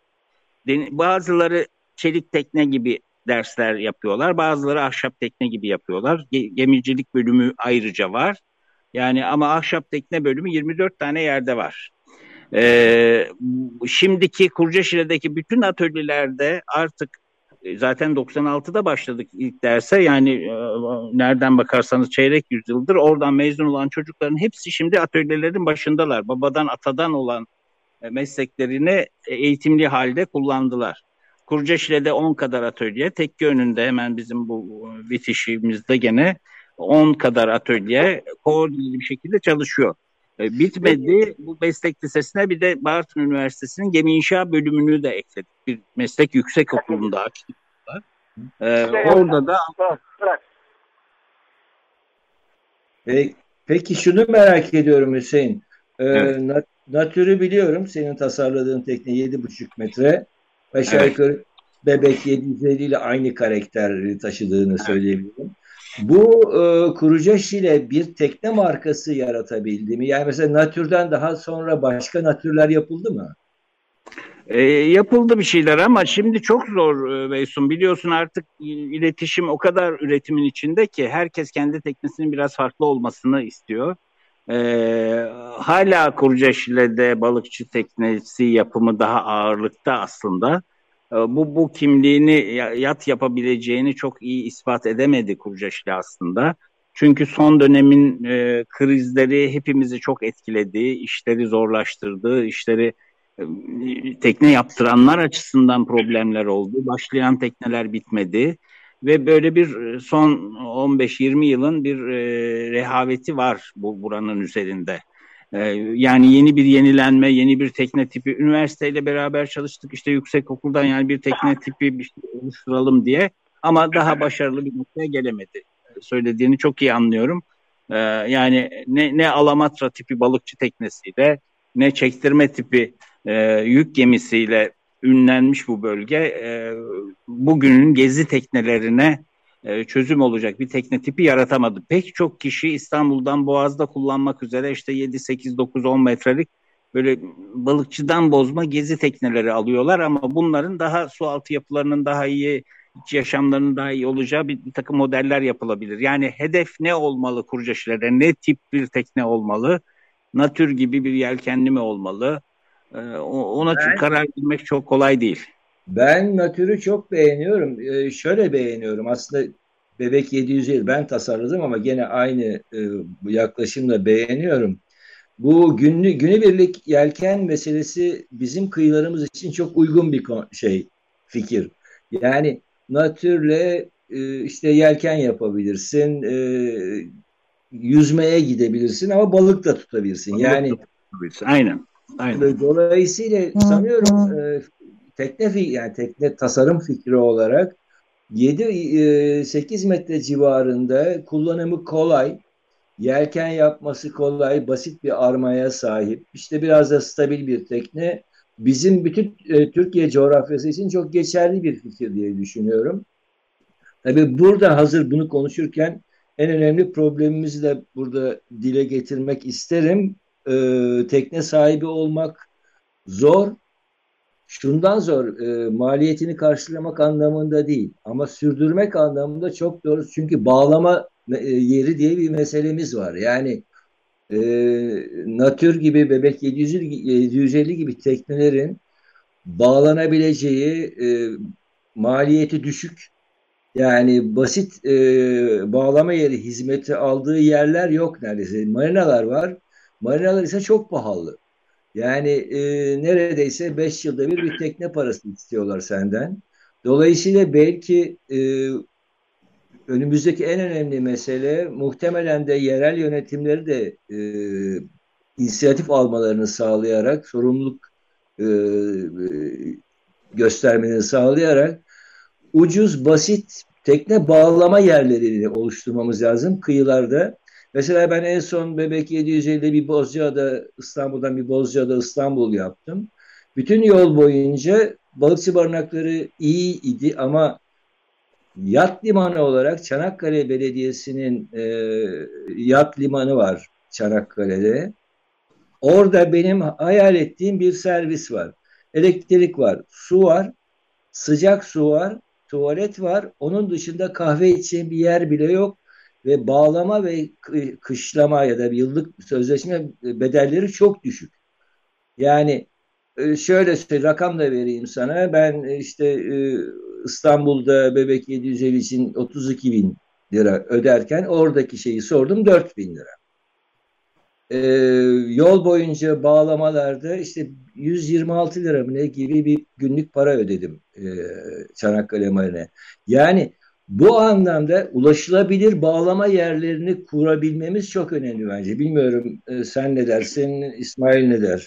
Bazıları çelik tekne gibi dersler yapıyorlar. Bazıları ahşap tekne gibi yapıyorlar. Gemicilik bölümü ayrıca var. Yani ama ahşap tekne bölümü yirmi dört tane yerde var. Ee, şimdiki Kurcaşile'deki bütün atölyelerde artık zaten doksan altıda başladık ilk derse, yani e, nereden bakarsanız çeyrek yüzyıldır oradan mezun olan çocukların hepsi şimdi atölyelerin başındalar. Babadan atadan olan e, mesleklerini eğitimli halde kullandılar. Kurcaşile'de on kadar atölye, tekke önünde hemen bizim bu bitişimizde gene on kadar atölye koordineli bir şekilde çalışıyor. E, bitmedi. Bu meslek lisesine bir de Bartın Üniversitesi'nin gemi inşa bölümünü de ekledik. Bir meslek yüksek okulunda açtık. E, orada da Peki, peki şunu merak ediyorum Hüseyin. Ee, evet. nat- Natürü biliyorum. Senin tasarladığın tekne yedi buçuk metre. Aşağı Evet. yukarı Bebek yedi yüz elli ile aynı karakteri taşıdığını söyleyebilirim. Bu e, Kurucaş ile bir tekne markası yaratabildi mi? Yani mesela Natür'den daha sonra başka Natür'ler yapıldı mı? E, yapıldı bir şeyler ama şimdi çok zor e, Beysun. Biliyorsun artık iletişim o kadar üretimin içinde ki herkes kendi teknesinin biraz farklı olmasını istiyor. E, hala Kurcaşile'de balıkçı teknesi yapımı daha ağırlıkta aslında. E, bu bu kimliğini yat yapabileceğini çok iyi ispat edemedi Kurcaşile aslında. Çünkü son dönemin e, krizleri hepimizi çok etkiledi, işleri zorlaştırdı, işleri tekne yaptıranlar açısından problemler oldu. Başlayan tekneler bitmedi ve böyle bir son on beş yirmi yılın bir e, rehaveti var bu buranın üzerinde. E, yani yeni bir yenilenme, yeni bir tekne tipi. Üniversiteyle beraber çalıştık işte yüksekokuldan yani bir tekne tipi bir şey oluşturalım diye ama daha başarılı bir noktaya gelemedi. Söylediğini çok iyi anlıyorum. E, yani ne, ne Alamatra tipi balıkçı teknesiyle ne çektirme tipi e, yük gemisiyle ünlenmiş bu bölge e, bugünün gezi teknelerine e, çözüm olacak bir tekne tipi yaratamadı. Pek çok kişi İstanbul'dan Boğaz'da kullanmak üzere işte yedi sekiz dokuz on metrelik böyle balıkçıdan bozma gezi tekneleri alıyorlar ama bunların daha su altı yapılarının daha iyi, iç yaşamlarının daha iyi olacağı bir, bir takım modeller yapılabilir. Yani hedef ne olmalı Kurcaşiler'de? Ne tip bir tekne olmalı? Natür gibi bir yelkenli mi olmalı? Ee, ona Ben karar vermek çok kolay değil. ben Natür'ü çok beğeniyorum. Ee, şöyle beğeniyorum. Aslında Bebek yedi yüz elli ben tasarladım ama gene aynı e, yaklaşımla beğeniyorum. Bu günlü, günübirlik yelken meselesi bizim kıyılarımız için çok uygun bir şey, fikir. Yani Natür'le e, işte yelken yapabilirsin, e, yüzmeye gidebilirsin ama balık da tutabilirsin. Yani aynen, aynen. dolayısıyla sanıyorum e, tekne yani tekne tasarım fikri olarak yedi sekiz metre civarında kullanımı kolay, yelken yapması kolay, basit bir armaya sahip, işte biraz da stabil bir tekne bizim bütün e, Türkiye coğrafyası için çok geçerli bir fikir diye düşünüyorum. Tabii burada hazır bunu konuşurken en önemli problemimizi de burada dile getirmek isterim. Ee, tekne sahibi olmak zor. Şundan zor, e, maliyetini karşılamak anlamında değil ama sürdürmek anlamında çok doğru. Çünkü bağlama e, yeri diye bir meselemiz var. Yani e, Natür gibi Bebek yedi yüz yedi yüz elli gibi teknelerin bağlanabileceği e, maliyeti düşük. Yani basit e, bağlama yeri hizmeti aldığı yerler yok neredeyse. Marinalar var. Marinalar ise çok pahalı. Yani e, neredeyse beş yılda bir bir tekne parası istiyorlar senden. Dolayısıyla belki e, önümüzdeki en önemli mesele muhtemelen de yerel yönetimleri de e, inisiyatif almalarını sağlayarak, sorumluluk e, e, göstermelerini sağlayarak ucuz, basit tekne bağlama yerlerini oluşturmamız lazım kıyılarda. Mesela ben en son Bebek yedi yüz elli bir Bozcaada, İstanbul'dan bir Bozcaada İstanbul yaptım. Bütün yol boyunca balıkçı barınakları iyi idi ama yat limanı olarak Çanakkale Belediyesi'nin e, yat limanı var Çanakkale'de. Orada benim hayal ettiğim bir servis var. Elektrik var, su var, sıcak su var, tuvalet var. Onun dışında kahve içeceğin bir yer bile yok. Ve bağlama ve kışlama ya da bir yıllık sözleşme bedelleri çok düşük. Yani şöyle rakam da vereyim sana. Ben işte İstanbul'da Bebek yedi yüz elli için otuz iki bin lira öderken oradaki şeyi sordum dört bin lira. Ee, yol boyunca bağlamalarda işte yüz yirmi altı lira mı ne gibi bir günlük para ödedim e, Çanakkale Marine. Yani bu anlamda ulaşılabilir bağlama yerlerini kurabilmemiz çok önemli bence. Bilmiyorum e, sen ne dersin, İsmail ne der?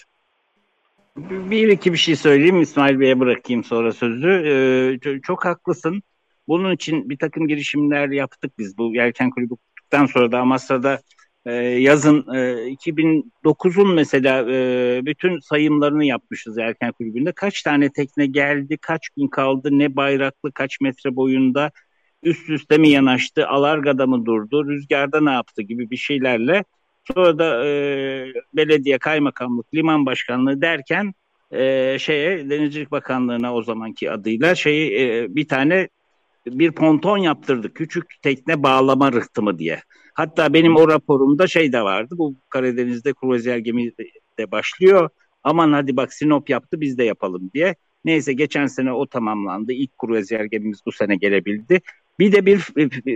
Bir iki bir şey söyleyeyim, İsmail Bey'e bırakayım sonra sözü. Ee, çok, çok haklısın. Bunun için bir takım girişimler yaptık biz. Bu Yelken Kulübü kurduktan sonra da Amasra'da e, yazın e, iki bin dokuzun mesela e, bütün sayımlarını yapmışız Yelken Kulübü'nde. Kaç tane tekne geldi, kaç gün kaldı, ne bayraklı, kaç metre boyunda. üst üste mi yanaştı, alargada mı durdu, rüzgarda ne yaptı gibi bir şeylerle sonra da e, belediye, kaymakamlık, liman başkanlığı derken e, şeye Denizcilik Bakanlığı'na o zamanki adıyla şeyi e, bir tane bir ponton yaptırdık. Küçük tekne bağlama rıhtımı diye. Hatta benim o raporumda şey de vardı. Bu Karadeniz'de kruvaziyer gemi de başlıyor. Aman hadi bak Sinop yaptı biz de yapalım diye. Neyse geçen sene o tamamlandı. İlk kruvaziyer gemimiz bu sene gelebildi. Bir de bir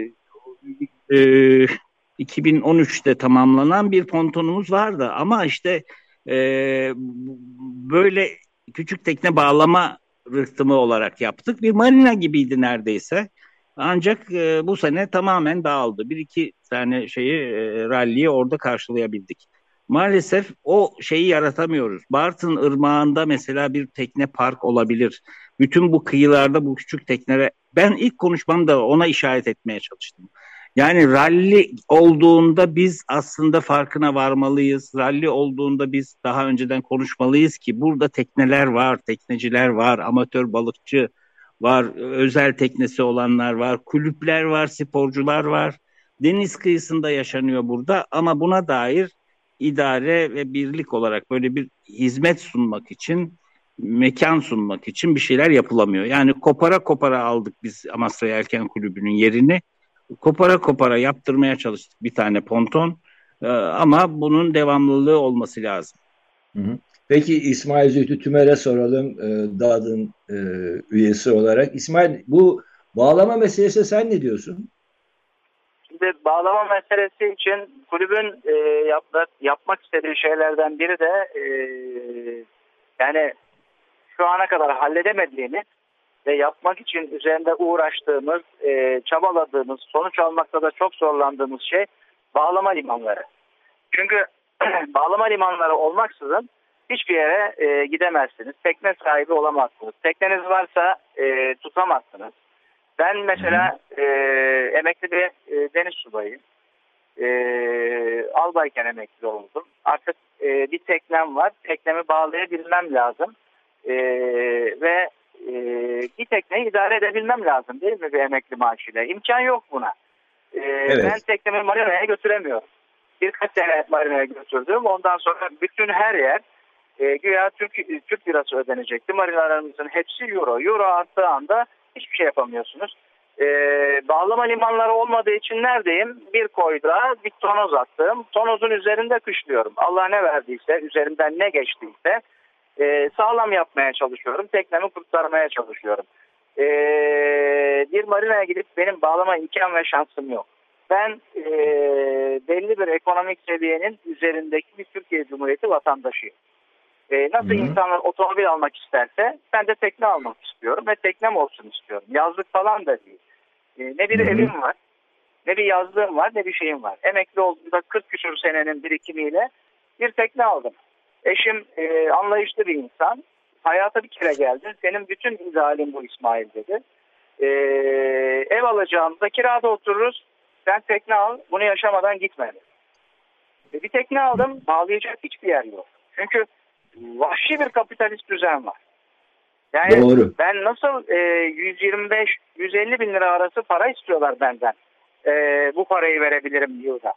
e, e, iki bin on üçte tamamlanan bir pontonumuz vardı. Ama işte e, böyle küçük tekne bağlama rıhtımı olarak yaptık. Bir marina gibiydi neredeyse. Ancak e, bu sene tamamen dağıldı. Bir iki tane şeyi e, ralliyi orada karşılayabildik. Maalesef o şeyi yaratamıyoruz. Bartın Irmağı'nda mesela bir tekne park olabilir. Bütün bu kıyılarda bu küçük teknelere ben ilk konuşmamda ona işaret etmeye çalıştım. Yani ralli olduğunda biz aslında farkına varmalıyız. Ralli olduğunda biz daha önceden konuşmalıyız ki burada tekneler var, tekneciler var, amatör balıkçı var, özel teknesi olanlar var, kulüpler var, sporcular var. Deniz kıyısında yaşanıyor burada ama buna dair idare ve birlik olarak böyle bir hizmet sunmak için, mekan sunmak için bir şeyler yapılamıyor. Yani kopara kopara aldık biz Amasra Yelken Kulübü'nün yerini. Kopara kopara yaptırmaya çalıştık bir tane ponton ee, ama bunun devamlılığı olması lazım. Hı hı. Peki İsmail Zühtü Tümer'e soralım e, DAD'ın e, üyesi olarak. İsmail bu bağlama meselesi sen ne diyorsun? Şimdi bağlama meselesi için kulübün e, yapmak, yapmak istediği şeylerden biri de e, yani şu ana kadar halledemediğimiz ve yapmak için üzerinde uğraştığımız, e, çabaladığımız, sonuç almakta da çok zorlandığımız şey bağlama limanları. Çünkü bağlama limanları olmaksızın hiçbir yere e, gidemezsiniz. Tekne sahibi olamazsınız. Tekneniz varsa e, tutamazsınız. Ben mesela e, emekli bir e, deniz subayıyım. E, albayken emekli oldum. Artık e, bir teknem var. Teknemi bağlayabilmem lazım. E, ve e, bir tekneyi idare edebilmem lazım değil mi bir emekli maaşıyla? İmkan yok buna. E, Evet. Ben teknemi marinaya götüremiyorum. Birkaç sene marinaya götürdüm. Ondan sonra bütün her yer e, güya Türk, Türk lirası ödenecekti. Marinalarımızın hepsi euro. Euro arttığı anda hiçbir şey yapamıyorsunuz. E, bağlama limanları olmadığı için neredeyim? Bir koyda bir tonoz attım. Tonozun üzerinde kışlıyorum. Allah ne verdiyse, üzerinden ne geçtiyse e, sağlam yapmaya çalışıyorum. Teknemi kurtarmaya çalışıyorum. E, bir marinaya gidip benim bağlama imkan ve şansım yok. Ben e, belli bir ekonomik seviyenin üzerindeki bir Türkiye Cumhuriyeti vatandaşıyım. E, nasıl Hı-hı. insanlar otomobil almak isterse ben de tekne almak istiyorum ve teknem olsun istiyorum. Yazlık falan da değil. E, ne bir Hı-hı. evim var, ne bir yazlığım var, ne bir şeyim var. Emekli olduğumda kırk küsur senenin birikimiyle bir tekne aldım. Eşim e, anlayışlı bir insan. Hayata bir kere geldin. Senin bütün idealin bu İsmail dedi. E, ev alacağımızda kirada otururuz. Sen tekne al, bunu yaşamadan gitme. Bir tekne aldım, bağlayacak hiçbir yer yok. Çünkü vahşi bir kapitalist düzen var. Yani Doğru. Ben nasıl e, yüz yirmi beş yüz elli bin lira arası para istiyorlar benden. E, bu parayı verebilirim yılda.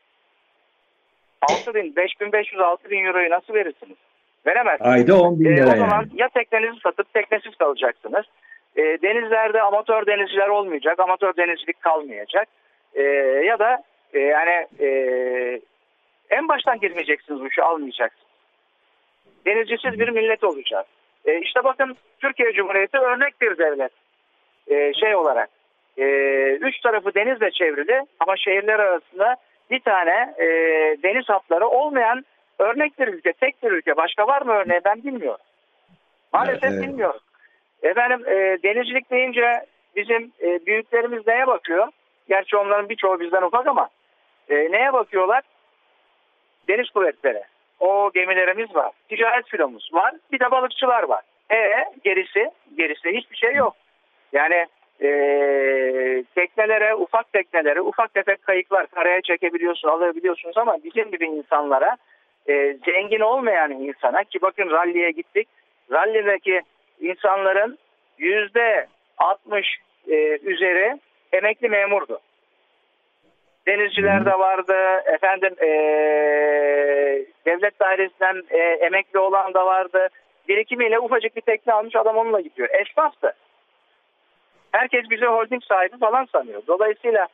altı bin, beş bin beş yüz altı bin euroyu nasıl verirsiniz? Veremezsiniz. Ayda on bin lira e, O zaman yani. Ya teknenizi satıp teknesiz kalacaksınız. E, denizlerde amatör denizciler olmayacak, amatör denizcilik kalmayacak. E, ya da e, yani e, en baştan girmeyeceksiniz, bu işi almayacaksınız. Denizcisiz bir millet olacak. E, işte bakın Türkiye Cumhuriyeti örnek bir devlet. E, şey olarak e, üç tarafı denizle çevrili ama şehirler arasında bir tane e, deniz hatları olmayan örnek bir ülke, tek bir ülke. Başka var mı örneği ben bilmiyorum. Maalesef evet, evet. bilmiyorum. Efendim e, denizcilik deyince bizim e, büyüklerimiz neye bakıyor? Gerçi onların birçoğu bizden ufak ama e, neye bakıyorlar? Deniz kuvvetleri. O gemilerimiz var. Ticaret filomuz var. Bir de balıkçılar var. E gerisi, gerisi hiçbir şey yok. Yani e, teknelere, ufak teknelere, ufak tefek kayıklar karaya çekebiliyorsun, alabiliyorsunuz ama bizim gibi insanlara, e, zengin olmayan insana ki bakın ralliye gittik. Rallideki insanların yüzde altmış e, üzeri emekli memurdu. Denizciler de vardı, efendim ee, devlet dairesinden ee, emekli olan da vardı. Birikimiyle ufacık bir tekne almış adam onunla gidiyor. Esnaftı. Herkes bizi holding sahibi falan sanıyor. Dolayısıyla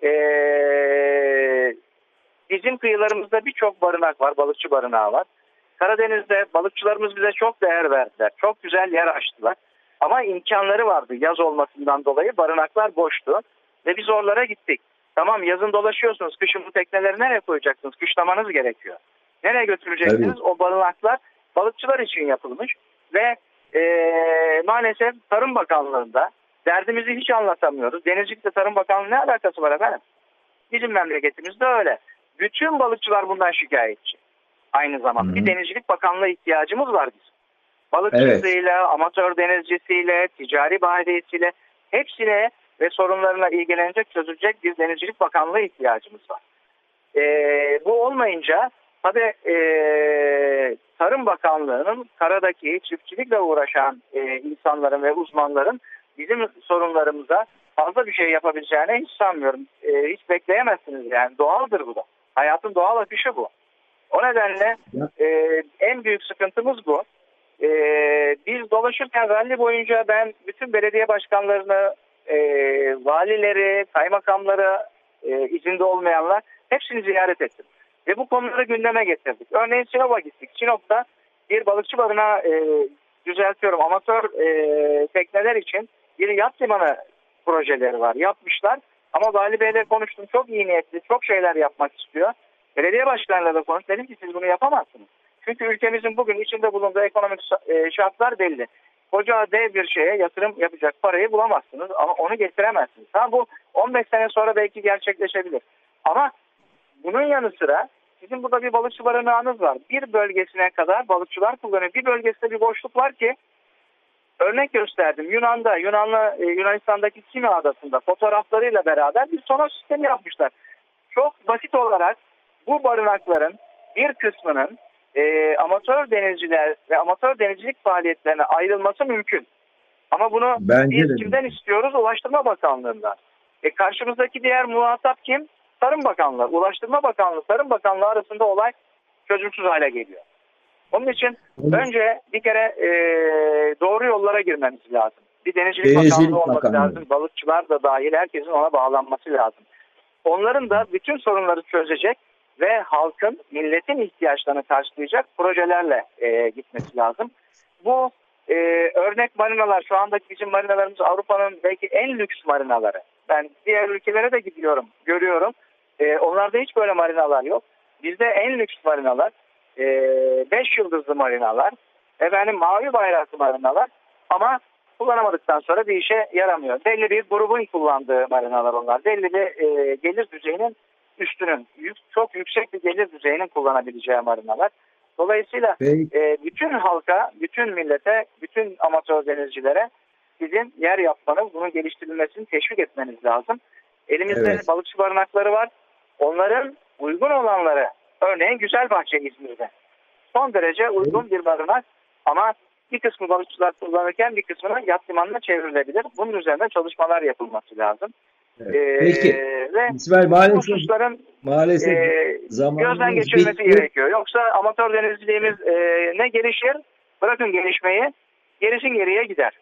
ee, bizim kıyılarımızda birçok barınak var, balıkçı barınağı var. Karadeniz'de balıkçılarımız bize çok değer verdiler. Çok güzel yer açtılar. Ama imkanları vardı. Yaz olmasından dolayı barınaklar boştu. Ve biz oralara gittik. Tamam, yazın dolaşıyorsunuz. Kışın bu tekneleri nereye koyacaksınız? Kışlamanız gerekiyor. Nereye götüreceksiniz? Tabii. O barınaklar balıkçılar için yapılmış. Ve e, maalesef Tarım Bakanlığı'nda derdimizi hiç anlatamıyoruz. Denizcilikle Tarım Bakanlığı ne alakası var efendim? Bizim memleketimizde öyle. Bütün balıkçılar bundan şikayetçi. Aynı zamanda Hı-hı. bir Denizcilik Bakanlığı ihtiyacımız var bizim. Balıkçısıyla, evet, amatör denizcisiyle, ticari bahçesiyle hepsine ve sorunlarına ilgilenecek, çözülecek bir Denizcilik Bakanlığı ihtiyacımız var. Ee, bu olmayınca tabii e, Tarım Bakanlığı'nın karadaki çiftçilikle uğraşan e, insanların ve uzmanların bizim sorunlarımıza fazla bir şey yapabileceğine hiç sanmıyorum. E, hiç bekleyemezsiniz yani. Doğaldır bu da. Hayatın doğal akışı bu. O nedenle e, en büyük sıkıntımız bu. E, biz dolaşırken ralli boyunca ben bütün belediye başkanlarını, e, valileri, kaymakamları, e, izinde olmayanlar hepsini ziyaret ettim. Ve bu konuları gündeme getirdik. Örneğin Sinop'a gittik. Sinop'ta bir balıkçı barınağı e, düzeltiyorum. Amatör e, tekneler için bir yat limanı projeleri var. Yapmışlar. Ama Vali Bey'le konuştum. Çok iyi niyetli. Çok şeyler yapmak istiyor. Belediye başkanlarıyla da konuştum. Dedim ki siz bunu yapamazsınız. Çünkü ülkemizin bugün içinde bulunduğu ekonomik şartlar belli. Koca dev bir şeye yatırım yapacak parayı bulamazsınız ama onu getiremezsiniz. Ha, bu on beş sene sonra belki gerçekleşebilir. Ama bunun yanı sıra sizin burada bir balıkçı barınağınız var. Bir bölgesine kadar balıkçılar kullanıyor. Bir bölgesinde bir boşluk var ki, örnek gösterdim. Yunan'da, Yunanlı, Yunanistan'daki Kimi Adası'nda fotoğraflarıyla beraber bir sonar sistemi yapmışlar. Çok basit olarak bu barınakların bir kısmının e, amatör denizciler ve amatör denizcilik faaliyetlerine ayrılması mümkün. Ama bunu Bence biz de. kimden istiyoruz? Ulaştırma Bakanlığı'ndan. E, karşımızdaki diğer muhatap kim? Tarım Bakanlığı. Ulaştırma Bakanlığı, Tarım Bakanlığı arasında olay çözümsüz hale geliyor. Onun için Evet. önce bir kere e, doğru yollara girmemiz lazım. Bir denizcilik, Denizcilik bakanlığı olması Bakanlığı. lazım. Balıkçılar da dahil herkesin ona bağlanması lazım. Onların da bütün sorunları çözecek ve halkın, milletin ihtiyaçlarını karşılayacak projelerle e, gitmesi lazım. Bu e, örnek marinalar, şu andaki bizim marinalarımız Avrupa'nın belki en lüks marinaları. Ben diğer ülkelere de gidiyorum, görüyorum. E, onlarda hiç böyle marinalar yok. Bizde en lüks marinalar, beş yıldızlı marinalar, efendim mavi bayraklı marinalar, ama kullanamadıktan sonra bir işe yaramıyor. Belli bir grubun kullandığı marinalar onlar. Belli bir e, gelir düzeyinin üstünün, yük, çok yüksek bir gelir düzeyinin kullanabileceği marinalar. Dolayısıyla e, bütün halka, bütün millete, bütün amatör denizcilere sizin yer yapmanız, bunun geliştirilmesini teşvik etmeniz lazım. Elimizde Evet. balıkçı barınakları var. Onların uygun olanları, örneğin Güzelbahçe İzmir'de son derece uygun bir barınak, ama bir kısmı balıkçılar kullanırken bir kısmına yat limanına çevrilebilir. Bunun üzerinde çalışmalar yapılması lazım. Evet. Ee, Peki ve İsmail, maalesef, hususların maalesef e, zamanımız gözden geçirilmesi bitti. gerekiyor. Yoksa amatör denizciliğimiz e, ne gelişir, bırakın gelişmeyi, gerisin geriye gider.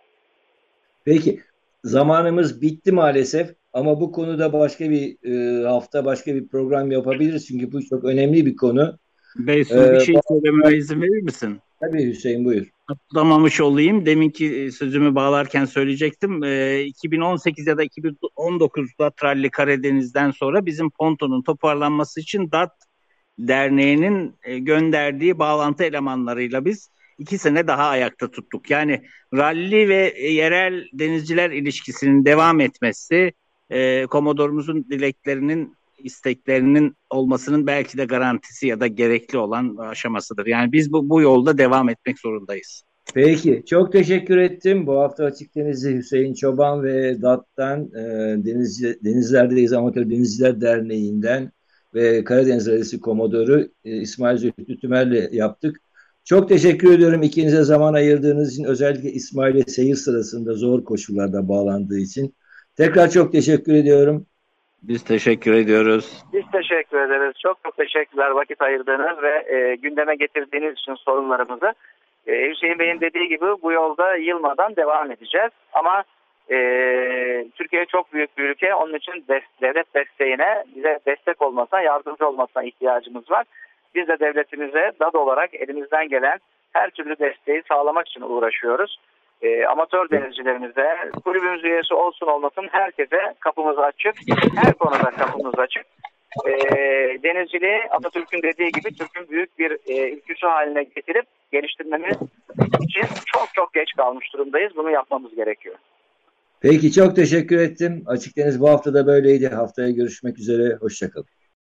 Peki zamanımız bitti maalesef, ama bu konuda başka bir e, hafta başka bir program yapabiliriz. Çünkü bu çok önemli bir konu. Beysun, Ee, bir şey söylememe izin verir misin? Tabii Hüseyin, buyur. Atlamamış olayım. Deminki sözümü bağlarken söyleyecektim. Ee, iki bin on sekiz ya da iki bin on dokuzda Tralli Karadeniz'den sonra bizim pontonun toparlanması için D A T Derneği'nin e, gönderdiği bağlantı elemanlarıyla biz iki sene daha ayakta tuttuk. Yani ralli ve yerel denizciler ilişkisinin devam etmesi, e, Komodorumuzun dileklerinin, isteklerinin olmasının belki de garantisi ya da gerekli olan aşamasıdır. Yani biz bu, bu yolda devam etmek zorundayız. Peki, çok teşekkür ettim. Bu hafta Açık Denizli Hüseyin Çoban ve D A T'tan, e, Denizci, Denizler'deyiz Amatör Denizciler Derneği'nden ve Karadeniz Radyosu Komodoru e, İsmail Zühtü Tümer'le yaptık. Çok teşekkür ediyorum ikinize zaman ayırdığınız için, özellikle İsmail'e seyir sırasında zor koşullarda bağlandığı için. Tekrar çok teşekkür ediyorum. Biz teşekkür ediyoruz. Biz teşekkür ederiz. Çok çok teşekkürler vakit ayırdığınız ve e, gündeme getirdiğiniz için sorunlarımızı. E, Hüseyin Bey'in dediği gibi bu yolda yılmadan devam edeceğiz. Ama e, Türkiye çok büyük bir ülke. Onun için des, devlet desteğine, bize destek olmasına, yardımcı olmasına ihtiyacımız var. Biz de devletimize D A D olarak elimizden gelen her türlü desteği sağlamak için uğraşıyoruz. E, amatör denizcilerimize, kulübümüz üyesi olsun olmasın herkese kapımız açık. Her konuda kapımız açık. E, denizciliği Atatürk'ün dediği gibi Türk'ün büyük bir e, ülküsü haline getirip geliştirmemiz için çok çok geç kalmış durumdayız. Bunu yapmamız gerekiyor. Peki çok teşekkür ettim. Açık Deniz bu hafta da böyleydi. Haftaya görüşmek üzere. Hoşça kalın.